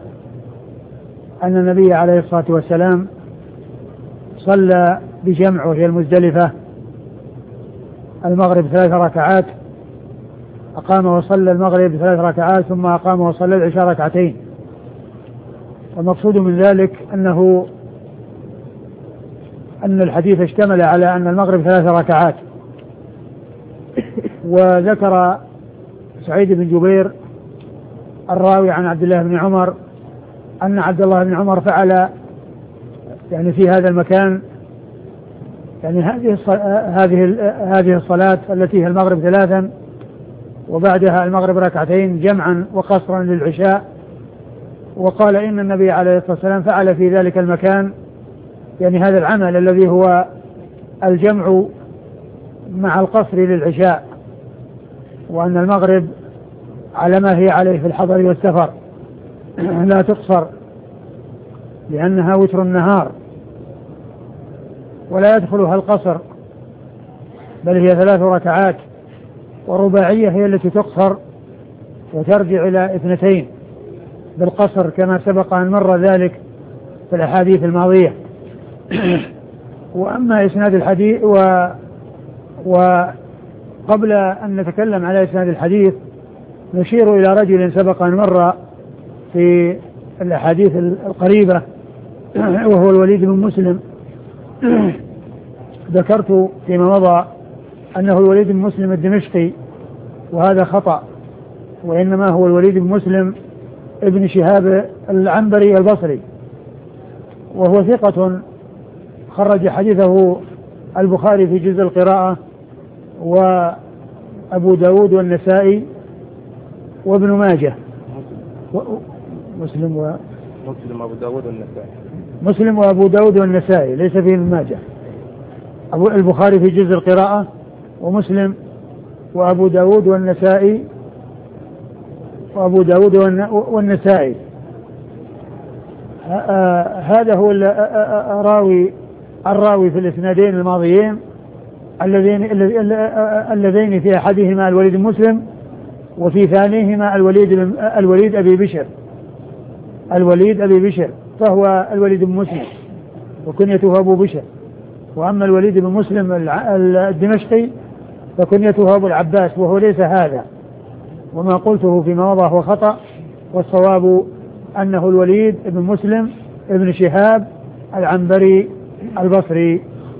أن النبي عليه الصلاة والسلام صلى بجمع وهي المزدلفة المغرب 3 ركعات، أقام وصلى المغرب 3 ركعات ثم أقام وصلى العشاء 2 ركعات. والمقصود من ذلك أن الحديث اشتمل على أن المغرب 3 ركعات. وذكر سعيد بن جبير الراوي عن عبد الله بن عمر أن عبد الله بن عمر فعل يعني في هذا المكان يعني هذه الصلاة التي هي المغرب 3 وبعدها المغرب 2 ركعات جمعا وقصرا للعشاء. وقال إن النبي عليه الصلاة والسلام فعل في ذلك المكان يعني هذا العمل الذي هو الجمع مع القصر للعشاء، وأن المغرب على ما هي عليه في الحضر والسفر لا تقصر لأنها وتر النهار ولا يدخلها القصر، بل هي 3 ركعات، ورباعية هي التي تقصر وترجع إلى 2 بالقصر كما سبق أن مر ذلك في الأحاديث الماضية. وأما إسناد الحديث وقبل أن نتكلم على إسناد الحديث نشير إلى رجل سبق أن مر في الأحاديث القريبة وهو الوليد بن مسلم. ذكرت فيما مضى أنه الوليد بن مسلم الدمشقي، وهذا خطأ، وإنما هو الوليد بن مسلم ابن شهاب العنبري البصري، وهو ثقة خرج حديثه البخاري في جزء القراءة وأبو داود والنسائي وابن ماجه. مسلم أبو داود والنسائي، مسلم وأبو داود والنسائي، ليس فيه ابن ماجه. البخاري في جزء القراءة ومسلم وأبو داود والنسائي والنسائي. هذا هو الراوي في الاسنادين الماضيين اللذين في أحدهما الوليد بن مسلم وفي ثانيهما الوليد أبي بشر، فهو الوليد بن مسلم وكنيته أبو بشر. وأما الوليد بن مسلم الدمشقي فكنيته أبو العباس، وهو ليس هذا، وما قلته فيما مضى هو خطأ، والصواب أنه الوليد بن مسلم ابن شهاب العنبري البصري.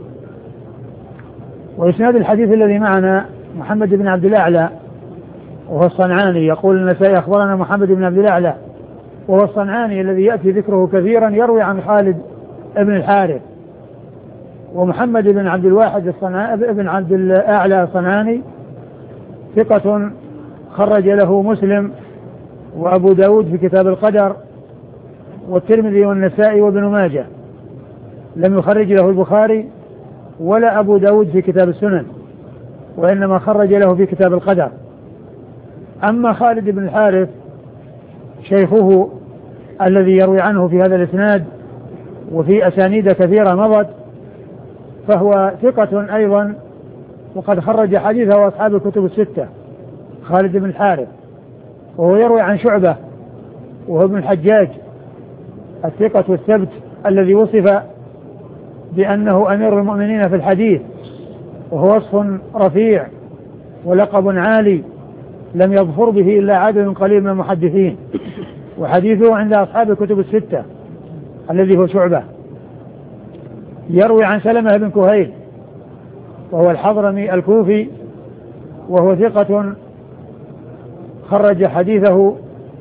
وإسناد الحديث الذي معنا محمد بن عبد الأعلى وهو الصنعاني، يقول النسائي أخبرنا محمد بن عبد الأعلى وهو الصنعاني الذي يأتي ذكره كثيرا، يروي عن خالد بن الحارث. ومحمد بن عبد الواحد بن عبد الأعلى الصنعاني ثقة خرج له مسلم وأبو داود في كتاب القدر والترمذي والنسائي وابن ماجه، لم يخرج له البخاري ولا أبو داود في كتاب السنن، وإنما خرج له في كتاب القدر. أما خالد بن الحارث شيخه الذي يروي عنه في هذا الإسناد وفي أسانيد كثيرة مضت، فهو ثقة أيضا، وقد خرج حديثه أصحاب الكتب الستة، خالد بن الحارث، وهو يروي عن شعبة وهو ابن الحجاج الثقة الثبت الذي وصف بأنه أمير المؤمنين في الحديث، وهو وصف رفيع ولقب عالي لم يظفر به إلا عدد قليل من المحدثين، وحديثه عند أصحاب الكتب الستة الذي هو شعبة. يروي عن سلمة بن كهيل وهو الحضرمي الكوفي، وهو ثقة خرج حديثه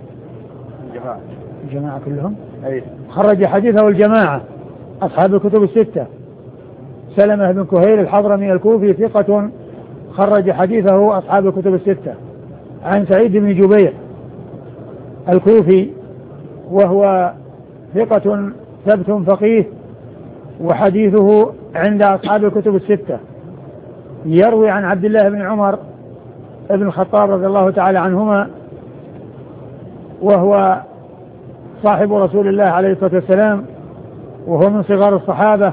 الجماعة كلهم، خرج حديثه الجماعة أصحاب الكتب الستة. سلمة بن كهيل الحضرمي الكوفي ثقة خرج حديثه أصحاب الكتب الستة. عن سعيد بن جبير الكوفي وهو ثقة ثبت فقيه، وحديثه عند أصحاب الكتب الستة. يروي عن عبد الله بن عمر ابن الخطاب رضي الله تعالى عنهما، وهو صاحب رسول الله عليه الصلاة والسلام، وهو من صغار الصحابة،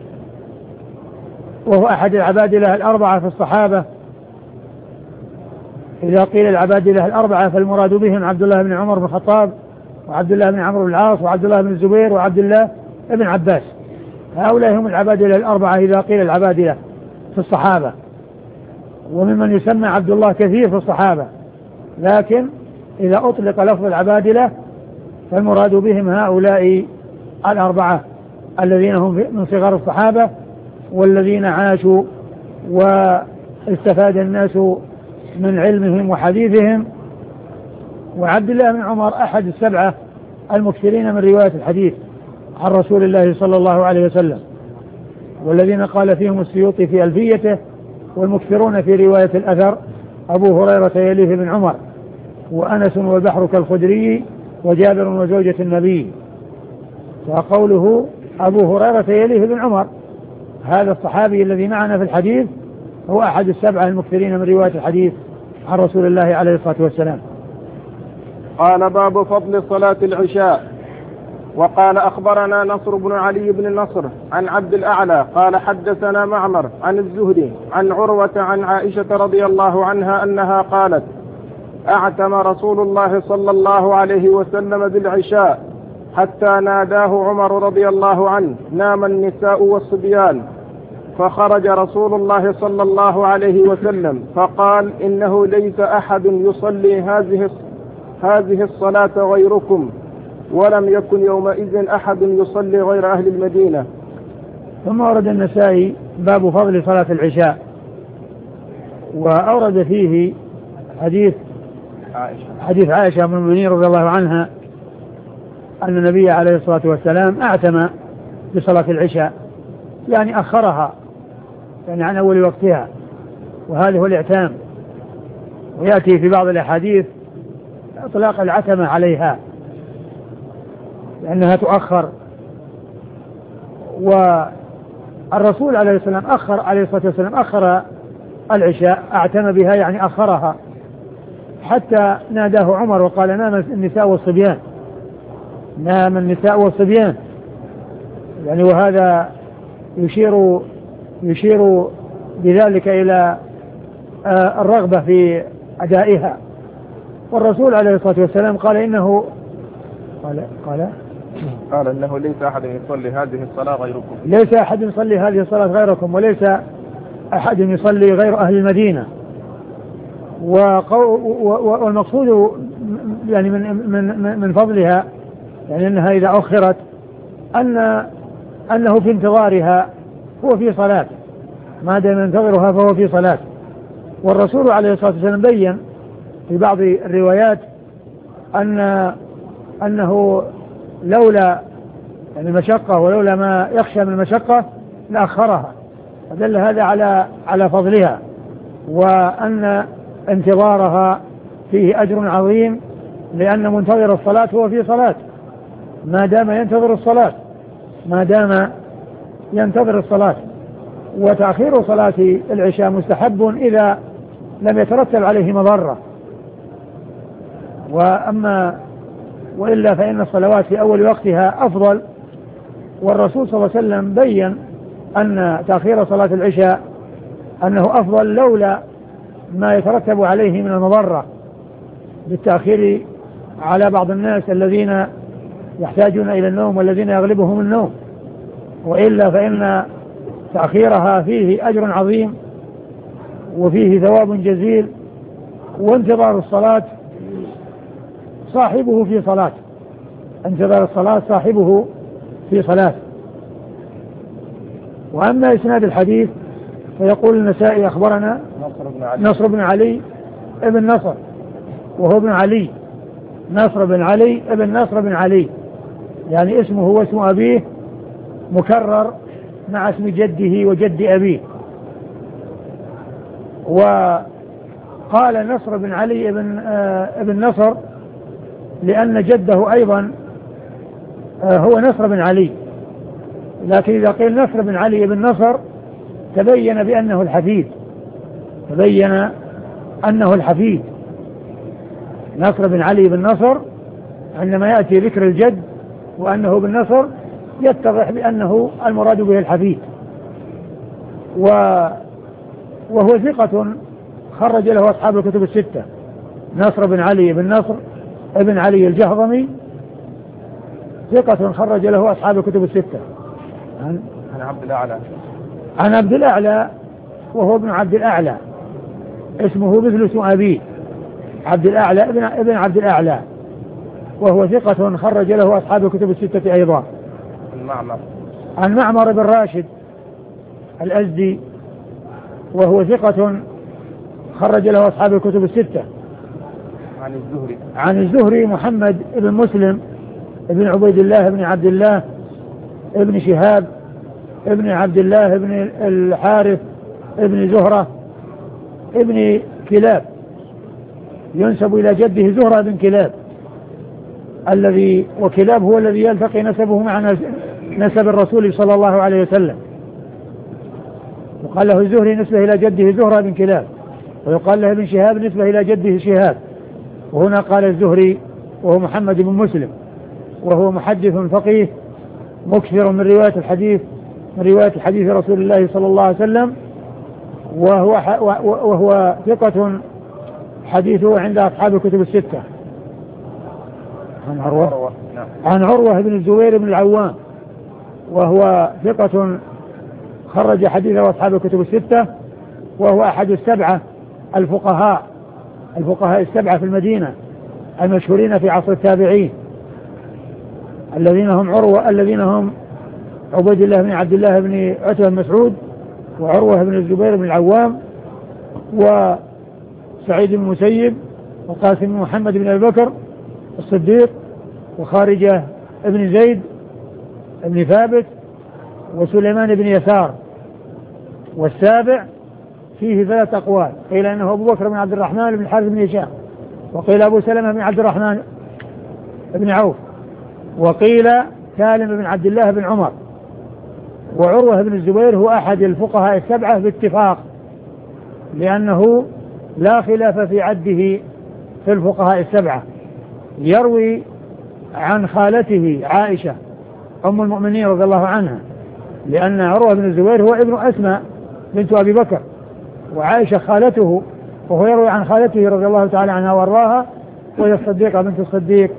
وهو أحد العبادلة الأربعة في الصحابة، إذا قيل العبادلة الأربعة فالمراد بهم عبد الله بن عمر بن الخطاب وعبد الله بن عمرو بن العاص وعبد الله بن الزبير وعبد الله بن عباس. هؤلاء هم العبادلة الأربعة إذا قيل العبادلة في الصحابة، وممن يسمى عبد الله كثير في الصحابة، لكن إذا أطلق لفظ العبادلة فالمراد بهم هؤلاء الأربعة الذين هم من صغار الصحابة والذين عاشوا واستفاد الناس من علمهم وحديثهم. وعبد الله بن عمر أحد السبعة المكثرين من رواية الحديث عن رسول الله صلى الله عليه وسلم، والذين قال فيهم السيوطي في ألفيته والمكثرون في رواية الأثر أبو هريرة يليه بن عمر وأنس والبحر كالخدري وجابر وزوجة النبي. وقوله أبو هريرة يليه بن عمر، هذا الصحابي الذي معنا في الحديث هو أحد السبعة المكثرين من رواية الحديث عن رسول الله عليه الصلاة والسلام. قال باب فضل صلاة العشاء. وقال أخبرنا نصر بن علي بن النصر عن عبد الأعلى قال حدثنا معمر عن الزهري عن عروة عن عائشة رضي الله عنها أنها قالت أعتم رسول الله صلى الله عليه وسلم بالعشاء حتى ناداه عمر رضي الله عنه نام النساء والصبيان، فخرج رسول الله صلى الله عليه وسلم فقال إنه ليس أحد يصلي هذه الصلاة غيركم، ولم يكن يومئذ أحد يصلي غير أهل المدينة. ثم أورد النسائي باب فضل صلاة العشاء، وأورد فيه حديث عائشة من المؤمنين رضي الله عنها أن النبي عليه الصلاة والسلام أعتم بصلاة العشاء، يعني أخرها يعني عن أول وقتها، وهذا هو الإعتام. ويأتي في بعض الأحاديث إطلاق العتمة عليها لأنها تؤخر. والرسول عليه الصلاة والسلام أخر العشاء، أعتم بها يعني أخرها، حتى ناداه عمر وقال نام النساء والصبيان، نام النساء والصبيان، يعني وهذا يشير بذلك إلى الرغبة في أدائها. والرسول عليه الصلاة والسلام قال إنه قال إنه ليس أحد يصلي هذه الصلاة غيركم، ليس أحد يصلي هذه الصلاة غيركم، وليس أحد يصلي غير أهل المدينة. والمقصود يعني من فضلها يعني أنها إذا أخرت أنه في انتظارها هو في صلاة، ما دام ينتظرها فهو في صلاة. والرسول عليه الصلاة والسلام بين في بعض الروايات أنه لولا يعني المشقة ولولا ما يخشى من المشقة لأخرها، فدل هذا على فضلها، وأن انتظارها فيه أجر عظيم، لأن منتظر الصلاة هو في صلاة ما دام ينتظر الصلاة. وتأخير صلاة العشاء مستحب إذا لم يترتب عليه مضرة، وإلا فإن الصلوات في أول وقتها أفضل. والرسول صلى الله عليه وسلم بين أن تأخير صلاة العشاء أنه أفضل لولا ما يترتب عليه من المضرة بالتأخير على بعض الناس الذين يحتاجون إلى النوم والذين يغلبهم النوم، وإلا فإن تأخيرها فيه أجر عظيم وفيه ثواب جزيل. وانتظار الصلاة صاحبه في صلاة، انتظار الصلاة صاحبه في صلاة. وأما إسناد الحديث فيقول النسائي أخبرنا نصر بن علي ابن نصر، وهو ابن علي، نصر بن علي ابن نصر بن علي، يعني اسمه هو اسم أبيه مكرر مع اسم جده وجد أبيه. وقال نصر بن علي ابن نصر لأن جده أيضا هو نصر بن علي، لكن إذا قيل نصر بن علي ابن نصر تبين بأنه الحفيد، نصر بن علي بن نصر عندما يأتي ذكر الجد وأنه بن نصر يتضح بأنه المراد به الحفيد. وهو ثقة خرج له أصحاب الكتب الستة. نصر بن علي بن نصر ابن علي الجهضمي ثقة خرج له أصحاب الكتب الستة. عن عبد الأعلى. عن عبد الأعلى وهو ابن عبد الأعلى، اسمه مثل اسم أبيه عبد الأعلى ابن عبد الأعلى، وهو ثقة خرج له أصحاب الكتب الستة أيضا. عن معمر بن راشد الأزدي وهو ثقة خرج له أصحاب الكتب الستة. عن الزهري محمد بن مسلم ابن عبيد الله بن عبد الله ابن شهاب ابن عبد الله ابن الحارث ابن زهرة ابن كلاب، ينسب إلى جده زهرة بن كلاب وكلاب هو الذي يلتقي نسبه مع نسب الرسول صلى الله عليه وسلم. وقال له الزهري نسبه إلى جده زهرة بن كلاب، ويقال له ابن شهاب نسبه إلى جده شهاب. وهنا قال الزهري وهو محمد بن مسلم، وهو محدث فقيه مكثر من رواية حديث رسول الله صلى الله عليه وسلم، وهو ثقة حديثه عند أصحاب الكتب الستة. عن عروة بن الزبير بن العوام وهو ثقة خرج حديثه أصحاب الكتب الستة، وهو أحد الفقهاء السبعة في المدينة المشهورين في عصر التابعين، الذين هم عبيد الله بن عبد الله بن عتبة بن مسعود، وعروة بن الزبير بن العوام، وسعيد بن المسيب، وقاسم بن محمد بن أبي بكر الصديق، وخارجة بن زيد بن ثابت، وسليمان بن يسار. والسابع فيه 3 أقوال، قيل أنه أبو بكر بن عبد الرحمن بن الحارث بن هشام، وقيل أبو سلمة بن عبد الرحمن بن عوف، وقيل سالم بن عبد الله بن عمر. وعروة بن الزبير هو أحد الفقهاء السبعة باتفاق، لأنه لا خلاف في عده في الفقهاء السبعة. يروي عن خالته عائشة أم المؤمنين رضي الله عنها، لأن عروة بن الزبير هو ابن أسماء بنت أبي بكر، وعائشة خالته، وهو يروي عن خالته رضي الله تعالى عنها وارضاها، وهي الصديقة بنت الصديق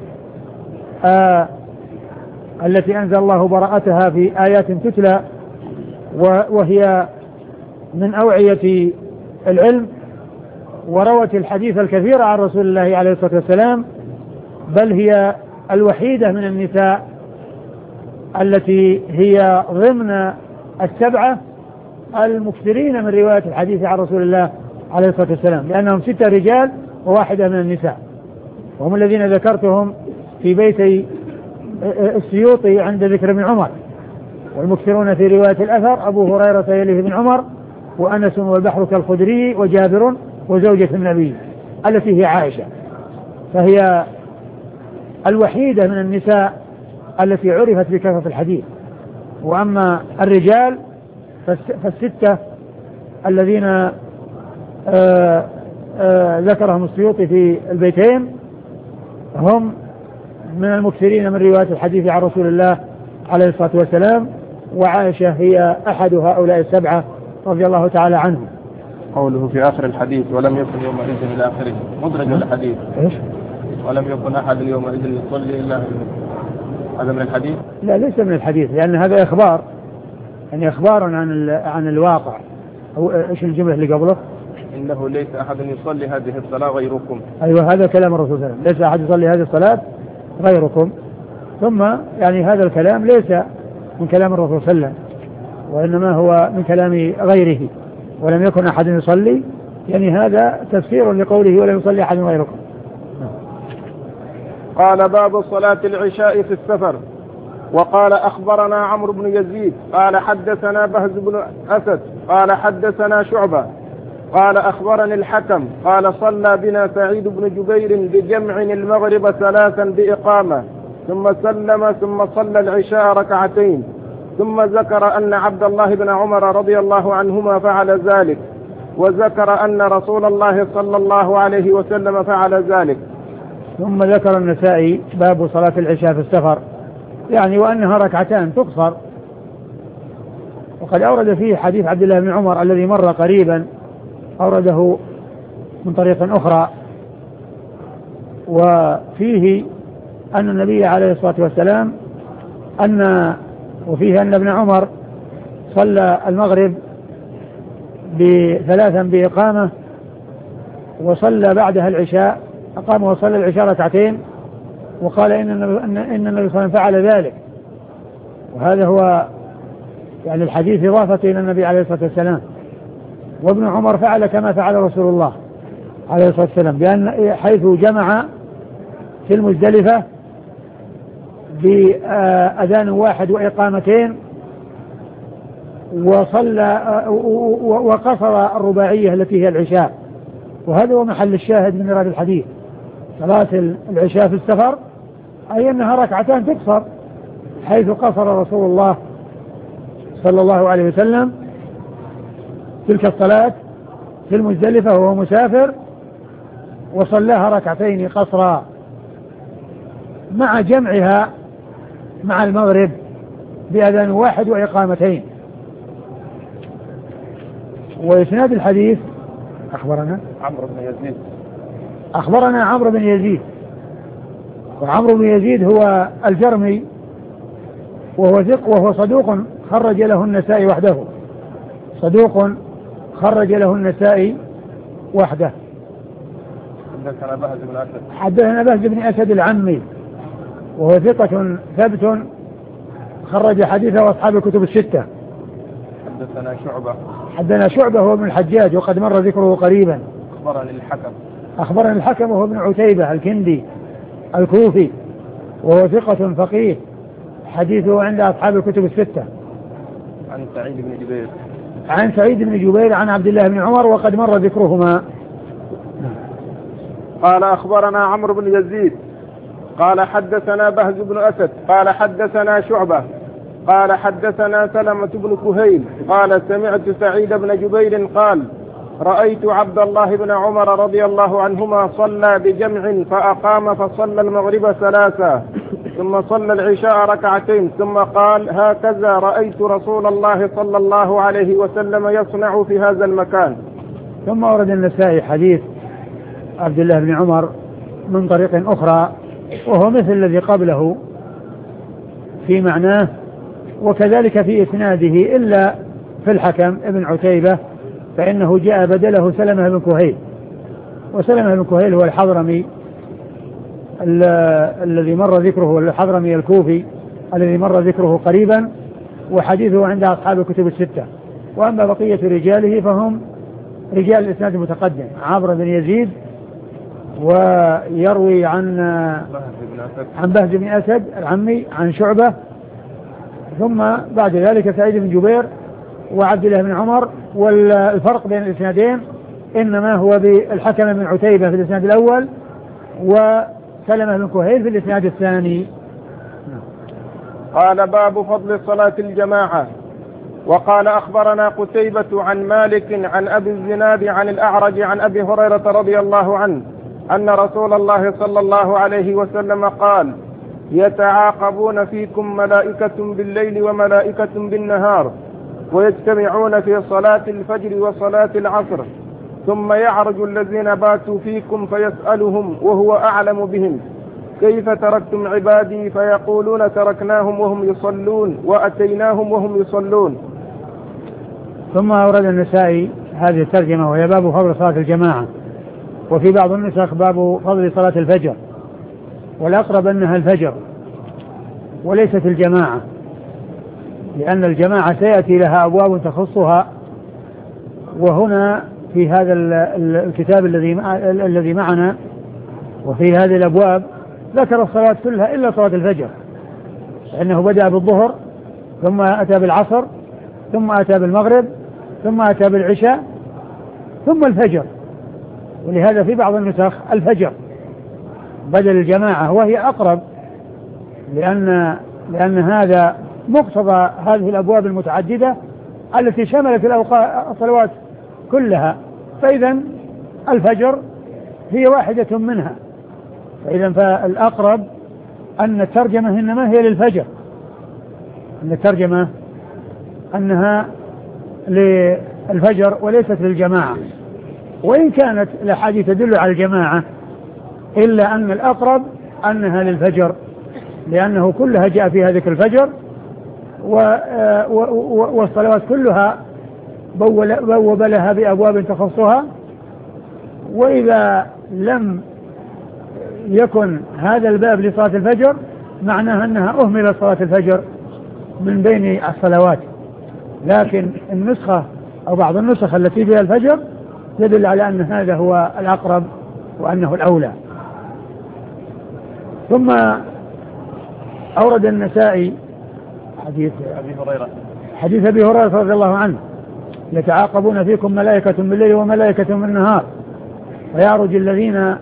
التي أنزل الله براءتها في آيات تتلى، وهي من أوعية العلم، وروت الحديث الكثير عن رسول الله عليه الصلاة والسلام، بل هي الوحيدة من النساء التي هي ضمن السبعة المكثرين من رواية الحديث عن رسول الله عليه الصلاة والسلام، لأنهم 6 رجال وواحدة من النساء، وهم الذين ذكرتهم في بيتي السيوطي عند ذكر ابن عمر. والمكثرون في رواية الأثر أبو هريرة يليه ابن عمر، وأنس والبحر كالخدري، وجابر، وزوجة النبي التي هي عائشة. فهي الوحيدة من النساء التي عرفت بكثرة الحديث. وأما الرجال فالستة الذين ذكرهم السيوطي في البيتين هم من المكثرين من رواية الحديث عن رسول الله عليه الصلاة والسلام، وعائشة هي أحد هؤلاء السبعة رضي الله تعالى عنهم. قوله في آخر الحديث ولم يكن يومئذ إلى آخره مدرج الحديث. إيش؟ ولم يكن أحد يومئذ يصلي إلا هذا من الحديث؟ لا، ليس من الحديث، لأن هذا إخبار، يعني إخبار عن الواقع. أو إيش الجملة اللي قبله؟ إنه ليس أحد يصلي هذه الصلاة غيركم. أيوة، هذا كلام الرسول صلى الله عليه وسلم، ليس أحد يصلي هذه الصلاة غيركم. ثم يعني هذا الكلام ليس من كلام الرسول صلى الله عليه وسلم، وإنما هو من كلام غيره. ولم يكن أحد يصلي، يعني هذا تفسير لقوله ولا يصلي أحد غيركم. قال باب صلاة العشاء في السفر. وقال أخبرنا عمرو بن يزيد قال حدثنا بهز بن أسد قال حدثنا شعبة قال أخبرني الحكم قال صلى بنا سعيد بن جبير بجمع المغرب 3 بإقامة، ثم سلم، ثم صلى العشاء 2 ركعتين، ثم ذكر أن عبد الله بن عمر رضي الله عنهما فعل ذلك، وذكر أن رسول الله صلى الله عليه وسلم فعل ذلك. ثم ذكر النسائي باب صلاة العشاء في السفر، يعني وأنها 2 ركعتان تقصر. وقد أورد فيه حديث عبد الله بن عمر الذي مر قريبا، أورده من طريق أخرى. وفيه أن النبي عليه الصلاة والسلام وفيه أن ابن عمر صلى المغرب ثلاثا بإقامة، وصلى بعدها العشاء، أقام وصلى العشاء ركعتين، وقال إن النبي صلى الله عليه وسلم فعل ذلك. وهذا هو يعني الحديث إضافة إلى النبي عليه الصلاة والسلام. وابن عمر فعل كما فعل رسول الله عليه الصلاة والسلام، بأن حيث جمع في المزدلفة بأذان واحد وإقامتين، وقصر الرباعية التي هي العشاء. وهذا هو محل الشاهد من إيراد الحديث، صلاة العشاء في السفر أي أنها ركعتان تقصر، حيث قصر رسول الله صلى الله عليه وسلم تلك الصلاة في المزدلفة وهو مسافر، وصلاها ركعتين قصرا مع جمعها مع المغرب بأذان واحد وإقامتين. وإسناد الحديث أخبرنا عمرو بن يزيد، وعمرو بن يزيد هو الجرمي، وهو صدوق خرج له النسائي وحده، صدوق خرج له النسائي وحده. حدثنا بهز بن أسد العمي، وهو ثقة ثبت خرج حديثه أصحاب الكتب الستة. حدثنا شعبة هو ابن الحجاج، وقد مر ذكره قريبا. أخبرني الحكم وهو ابن عتيبة الكندي الكوفي، وهو ثقة فقيه، حديثه عند أصحاب الكتب الستة. عن سعيد بن جبير عن عبد الله بن عمر، وقد مر ذكرهما. قال أخبرنا عمرو بن يزيد قال حدثنا بهز بن أسد قال حدثنا شعبة قال حدثنا سلمة بن كهيل قال سمعت سعيد بن جبير قال رأيت عبد الله بن عمر رضي الله عنهما صلى بجمع فأقام فصلى المغرب ثلاثا ثم صلى العشاء ركعتين، ثم قال هكذا رأيت رسول الله صلى الله عليه وسلم يصنع في هذا المكان. ثم ورد النسائي حديث عبد الله بن عمر من طريق أخرى، وهو مثل الذي قبله في معناه، وكذلك في إسناده، إلا في الحكم ابن عتيبة فإنه جاء بدله سلمة بن كهيل. وسلمة بن كهيل هو الحضرمي الذي مر ذكره، الحضرمي الكوفي الذي مر ذكره قريبا، وحديثه عند أصحاب الكتب الستة. وأما بقية رجاله فهم رجال الإسناد المتقدم، عمرو بن يزيد، ويروي عن بهز بن أسد العمي عن شعبة، ثم بعد ذلك سعيد بن جبير وعبد الله بن عمر. والفرق بين الإسنادين إنما هو بالحكم بن عتيبة في الإسناد الأول، وسلمة بن كهيل في الإسناد الثاني. قال باب فضل صلاة الجماعة. وقال أخبرنا قتيبة عن مالك عن أبي الزناد عن الأعرج عن أبي هريرة رضي الله عنه أن رسول الله صلى الله عليه وسلم قال يتعاقبون فيكم ملائكة بالليل وملائكة بالنهار، ويجتمعون في صلاة الفجر وصلاة العصر، ثم يعرج الذين باتوا فيكم فيسألهم وهو أعلم بهم كيف تركتم عبادي، فيقولون تركناهم وهم يصلون وأتيناهم وهم يصلون. ثم أورد النسائي هذه الترجمة، وهي باب فضل صلاة الجماعة. وفي بعض النسخ باب فضل صلاة الفجر، والأقرب أنها الفجر وليست الجماعة، لأن الجماعة سيأتي لها أبواب تخصها. وهنا في هذا الكتاب الذي معنا وفي هذه الأبواب ذكر الصلاة كلها إلا صلاة الفجر، لأنه بدأ بالظهر ثم أتى بالعصر ثم أتى بالمغرب ثم أتى بالعشاء ثم الفجر. ولهذا في بعض النسخ الفجر بدل الجماعة، وهي أقرب، لأن هذا مقتضى هذه الأبواب المتعددة التي شملت الصلوات كلها، فإذا الفجر هي واحدة منها. فإذا فالأقرب أن الترجمة إنما هي للفجر، أن الترجمة أنها للفجر وليست للجماعة. وإن كانت الأحاديث تدل على الجماعة إلا أن الأقرب أنها للفجر، لأنه كلها جاء فيها ذكر الفجر، والصلوات كلها بوب لها بأبواب تخصها. وإذا لم يكن هذا الباب لصلاة الفجر معناها أنها أهملت صلاة الفجر من بين الصلوات، لكن النسخة أو بعض النسخ التي فيها الفجر يدل على أن هذا هو الأقرب وأنه الأولى. ثم أورد النسائي حديث أبي هريرة رضي الله عنه: يتعاقبون فيكم ملائكة بالليل وملائكة بالنهار ويعرج الذين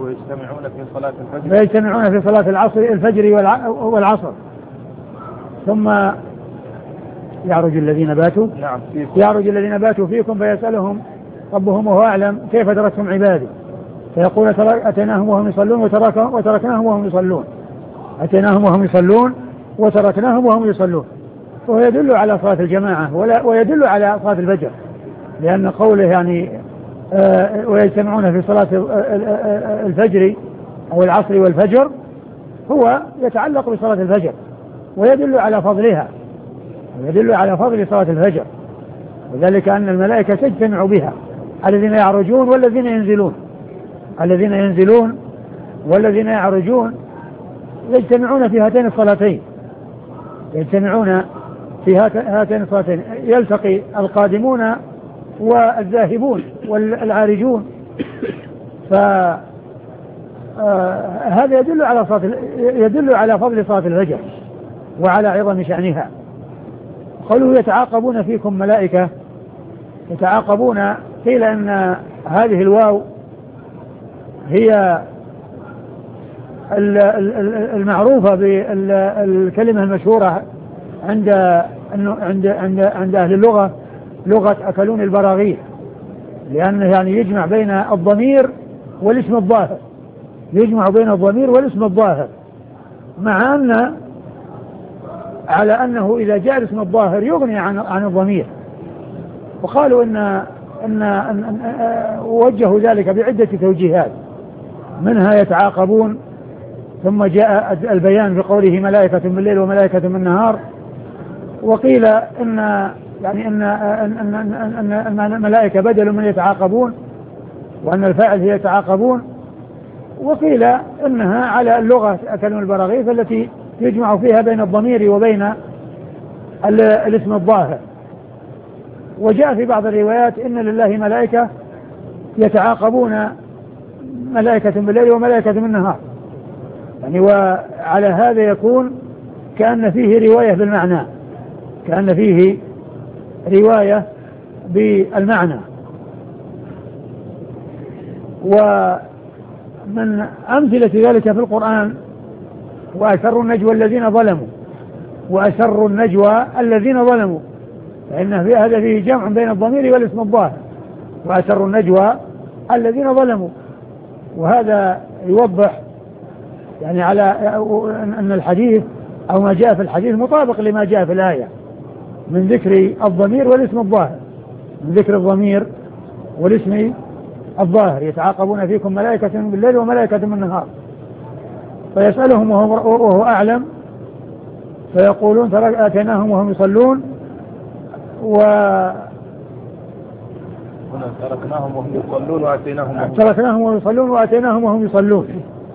ويجتمعون في صلاة الفجر والعصر، ثم يعرج الذين باتوا فيكم فيسألهم ربهم وهو أعلم كيف تركتم عبادي، فيقول أتيناهم وهم يصلون وتركناهم وهم يصلون، أتيناهم وهم يصلون وتركناهم وهم يصلون. وهو يدل على صلاة الجماعة ويدل على صلاة الفجر، لأن قوله يعني ويجتمعون في صلاة الفجر أو العصر والفجر هو يتعلق بصلاة الفجر ويدل على فضلها ويدل على فضل صلاة الفجر، وذلك أن الملائكة تجتمع بها، الذين يعرجون والذين ينزلون، الذين ينزلون والذين يعرجون يجتمعون في هاتين الصلاتين، يجتمعون في هاتين الصلاتين، يلتقي القادمون والذاهبون والعارجون. فهذا يدل على فضل صلاة الفجر وعلى عظم شأنها. قالوا يتعاقبون فيكم ملائكة، يتعاقبون، قيل أن هذه الواو هي المعروفة بالكلمة المشهورة عند أهل اللغة، لغة أكلون البراغيث، لأنه يعني يجمع بين الضمير والاسم الظاهر، يجمع بين الضمير والاسم الظاهر، مع أن على أنه إذا جاء الاسم الظاهر يغني عن الضمير. وقالوا أن وجهوا ذلك بعدة توجيهات، منها يتعاقبون، ثم جاء البيان بقوله ملائكة بالليل وملائكة بالنهار. وقيل أن الملائكة بدل من يتعاقبون، وأن الفاعل هي يتعاقبون. وقيل أنها على اللغة أكلون البراغيث التي يجمع فيها بين الضمير وبين الاسم الظاهر. وجاء في بعض الروايات إن لله ملائكة يتعاقبون، ملائكة بالليل وملائكة بالنهار، يعني وعلى هذا يكون كأن فيه رواية بالمعنى، كأن فيه رواية بالمعنى. ومن أمثلة ذلك في القرآن: وأسروا النجوى الذين ظلموا، وأسروا النجوى الذين ظلموا، فإن هذا فيه جمع بين الضمير والاسم الظاهر، وأسروا النجوى الذين ظلموا. وهذا يوضح يعني على أن الحديث أو ما جاء في الحديث مطابق لما جاء في الآية من ذكر الضمير والاسم الظاهر، من ذكر الضمير والاسم الظاهر. يتعاقبون فيكم ملائكة بالليل وملائكة بالنهار، فيسألهم وهو أعلم، فيقولون آتيناهم وهم يصلون تركناهم وهم يصلون وآتيناهم وهم يصلون.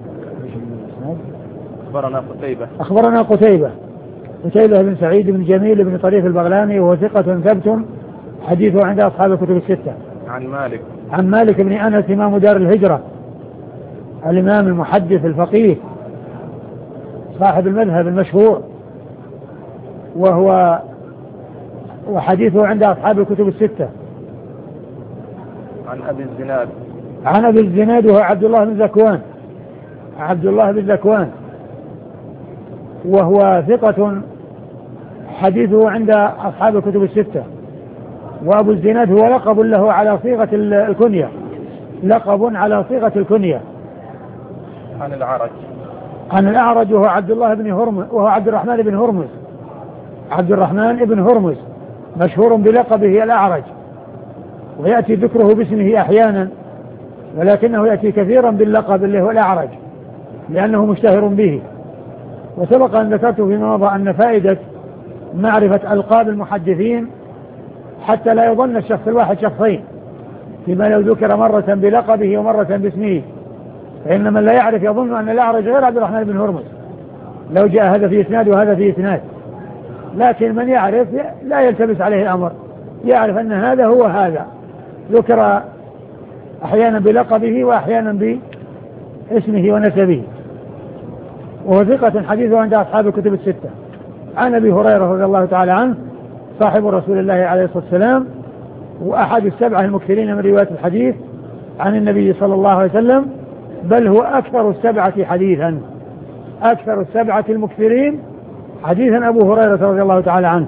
أخبرنا قتيبة بن سعيد بن جميل بن طريف البغلاني، وهو ثقة ثبت، حديثه عند أصحاب الكتب الستة. عن مالك بن أنس إمام دار الهجرة، الإمام المحدث الفقيه صاحب المذهب المشهور، وحديثه عند أصحاب الكتب الستة. عن أبي الزناد وهو عبد الله بن ذكوان، وهو ثقة، حديثه عند أصحاب الكتب الستة. وأبو الزناد هو لقب له على صيغة الكنية، لقب على صيغة الكنية. عن الأعرج وهو عبد الرحمن بن هرمز، مشهور بلقبه الأعرج، ويأتي ذكره باسمه أحيانا ولكنه يأتي كثيرا باللقب اللي هو الأعرج لأنه مشتهر به. وسبق أن ذكرت فيما مضى أن فائدة معرفة ألقاب المحدثين حتى لا يظن الشخص الواحد شخصين، فيما لو ذكر مرة بلقبه ومرة باسمه، فإن من لا يعرف يظن أن الأعرج غير عبد الرحمن بن هرمز لو جاء هذا في إسناد وهذا في إسناد، لكن من يعرف لا يلتبس عليه الأمر، يعرف أن هذا هو هذا، ذكر أحيانا بلقبه وأحيانا باسمه ونسبه. وهو ثقة حديثه عند أصحاب الكتب الستة. عن أبي هريرة رضي الله تعالى عنه صاحب رسول الله عليه الصلاة والسلام، وأحد السبعة المكثرين من رواية الحديث عن النبي صلى الله عليه وسلم، بل هو أكثر السبعة حديثا، أكثر السبعة المكثرين حديثا أبو هريرة رضي الله تعالى عنه.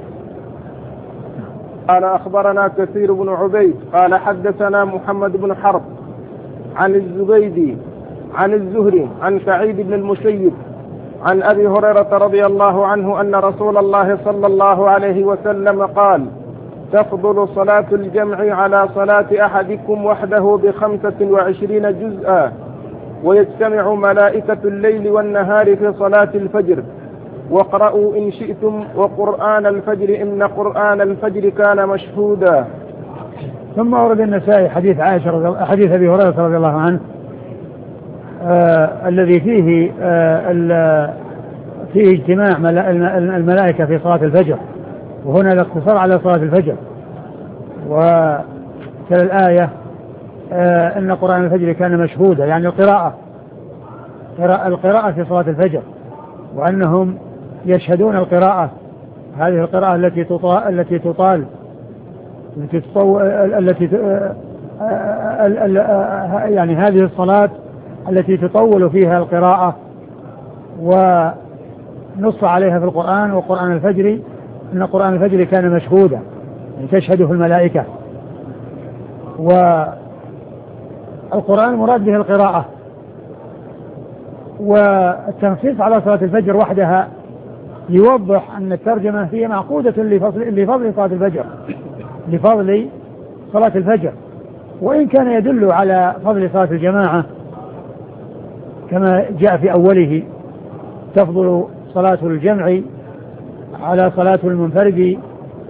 قال أخبرنا كثير بن عبيد قال حدثنا محمد بن حرب عن الزبيدي عن الزهري عن سعيد بن المسيب عن أبي هريرة رضي الله عنه أن رسول الله صلى الله عليه وسلم قال: تفضل صلاة الجمع على صلاة أحدكم وحده ب25 جزءا، ويجتمع ملائكة الليل والنهار في صلاة الفجر، واقرأوا إن شئتم وقرآن الفجر إن قرآن الفجر كان مشهودا. ثم أورد النسائي حديث حديث أبي هريرة رضي الله عنه الذي فيه اجتماع الملائكة في صلاة الفجر، وهنا الاقتصار على صلاة الفجر. وكان الآية إن قرآن الفجر كان مشهودا، يعني القراءة في صلاة الفجر، وأنهم يشهدون القراءة، هذه القراءة التي تطال يعني هذه الصلاة التي تطول فيها القراءة ونص عليها في القرآن. وقرآن الفجر إن قرآن الفجر كان مشهودا، يعني تشهده الملائكة. والقرآن مراد به القراءة، والتنصيص على صلاة الفجر وحدها يوضح أن الترجمة هي معقودة لفضل صلاة الفجر، لفضل صلاة الفجر، وإن كان يدل على فضل صلاة الجماعة كما جاء في أوله: تفضل صلاة الجمع على صلاة المنفرد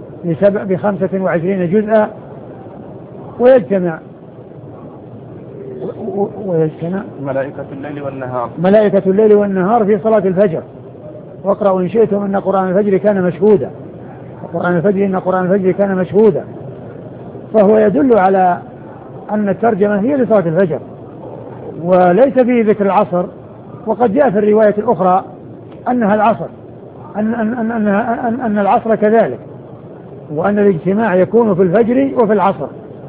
ب25 جزءا، ويجتمع ملائكة الليل والنهار في صلاة الفجر، واقرأوا إن شئتم إن قرآن الفجر كان مشهودا، وقرآن الفجر إن قرآن الفجر كان مشهودا. فهو يدل على أن الترجمة هي لصلاة الفجر، وليس فيه ذكر العصر. وقد جاء في الرواية الأخرى أنها العصر، أن العصر كذلك، وأن الاجتماع يكون في الفجر وفي العصر.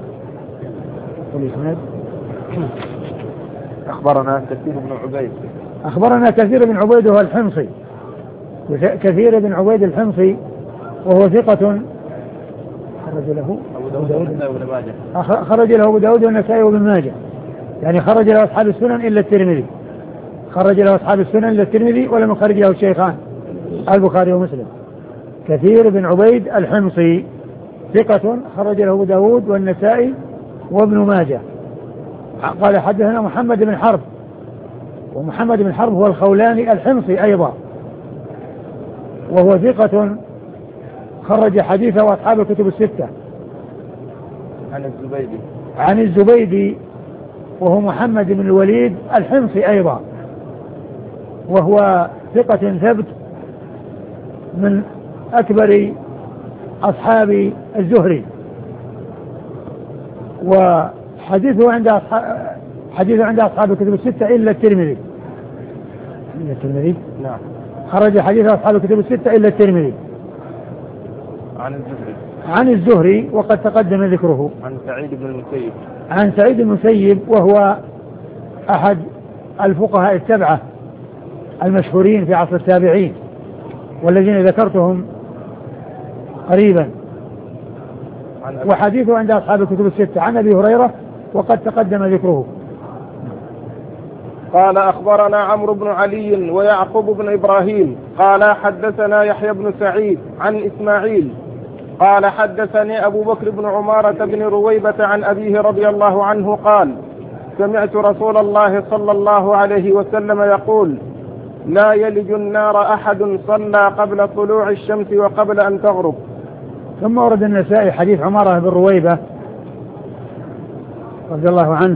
أخبرنا كثير بن عبيد أخبرنا كثير بن عبيد هو الحمصي، كثير بن عبيد الحمصي، وهو ثقة خرج له أبو داود والنسائي وابن ماجه، يعني خرج له أصحاب السنن إلا الترمذي، خرج له أصحاب السنن إلا الترمذي، ولم يخرج له الشيخان البخاري ومسلم. كثير بن عبيد الحمصي ثقة خرج له أبو داود والنسائي وابن ماجه. قال حدثنا محمد بن حرب، ومحمد بن حرب هو الخولاني الحمصي أيضا، وهو ثقة خرج حديثه وأصحاب الكتب الستة. عن الزبيدي وهو محمد بن الوليد الحمصي أيضا، وهو ثقة ثبت من أكبر أصحاب الزهري، وحديثه عند أصحاب الكتب الستة إلا الترمذي. نعم. خرج حديث أصحاب الكتب الستة إلا الترمذي. عن الزهري وقد تقدم ذكره. عن سعيد بن المسيب وهو أحد الفقهاء السبعة المشهورين في عصر التابعين، والذين ذكرتهم قريبا، وحديثه عند أصحاب الكتب الستة. عن أبي هريرة وقد تقدم ذكره. قال أخبرنا عمرو بن علي ويعقوب بن إبراهيم قال حدثنا يحيى بن سعيد عن إسماعيل قال حدثني أبو بكر بن عمارة بن رويبة عن أبيه رضي الله عنه قال: سمعت رسول الله صلى الله عليه وسلم يقول: لا يلج النار أحد صلى قبل طلوع الشمس وقبل أن تغرب. ثم ورد النسائي حديث عمارة بن رويبة رضي الله عنه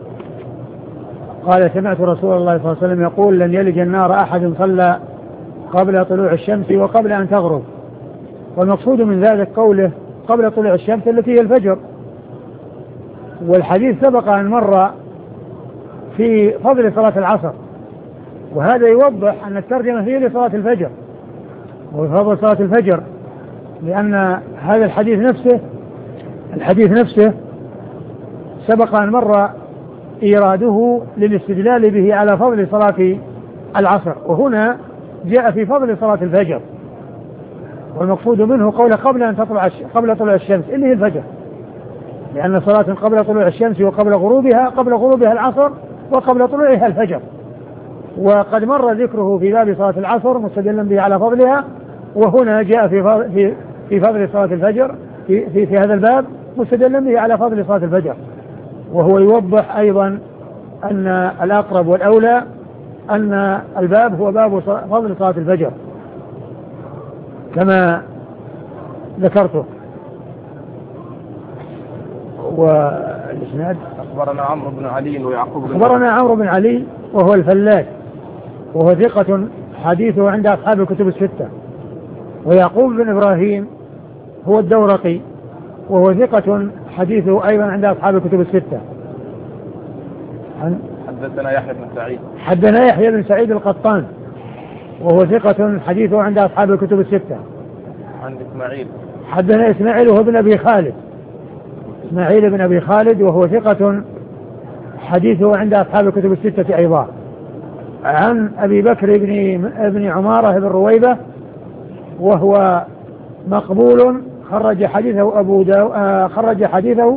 قال: سمعت رسول الله صلى الله عليه وسلم يقول: لن يلج النار أحد صلى قبل طلوع الشمس وقبل أن تغرب. والمقصود من ذلك قوله قبل طلوع الشمس التي هي الفجر، والحديث سبق أن مر في فضل صلاة العصر، وهذا يوضح أن الترجمة هي لصلاة الفجر وفضل صلاة الفجر، لأن هذا الحديث نفسه سبق أن مر إيراده للاستدلال به على فضل صلاة العصر، وهنا جاء في فضل صلاة الفجر، والمقصود منه قوله قبل طلوع الشمس اللي هي الفجر، لأن صلاة قبل طلوع الشمس وقبل غروبها العصر وقبل طلوعها الفجر، وقد مر ذكره في باب صلاة العصر مستدلا به على فضلها، وهنا جاء في فضل صلاة الفجر في هذا الباب مستدلا به على فضل صلاة الفجر، وهو يوضح أيضا أن الأقرب والأولى أن الباب هو باب فضل صلاة الفجر كما ذكرته. والإسناد: أخبرنا عمرو بن علي ويعقوب أخبرنا عمرو بن علي وهو الفلاس وهو ثقة حديثه عند أصحاب الكتب الستة، ويعقوب بن إبراهيم هو الدورقي وهو ثقة حديثه أيضا عند أصحاب الكتب الستة. حدثنا يحيى بن سعيد حدثنا يحيى بن سعيد القطان وهو ثقة حديثه عند أصحاب الكتب الستة. عن إسماعيل حدثنا إسماعيل وهو ابن أبي خالد، إسماعيل بن أبي خالد وهو ثقة حديثه عند أصحاب الكتب الستة أيضا. عن أبي بكر بن عمارة بن رويبة وهو مقبول، خرج حديثه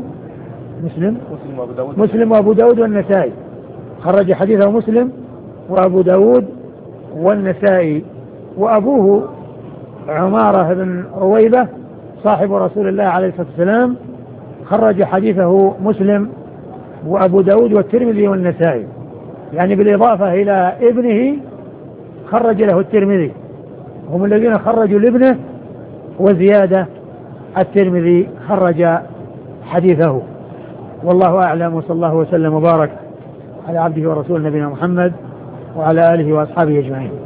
مسلم وأبو داود والنسائي، خرج حديثه مسلم وأبو داود والنسائي. وأبوه عمارة بن رويبة صاحب رسول الله عليه الصلاة والسلام، خرج حديثه مسلم وأبو داود والترمذي والنسائي، يعني بالإضافة إلى ابنه خرج له الترمذي، هم الذين خرجوا لابنه، وزيادة الترمذي خرج حديثه. والله أعلم، وصلى الله وسلم وبارك على عبده ورسوله نبينا محمد وعلى آله وأصحابه أجمعين.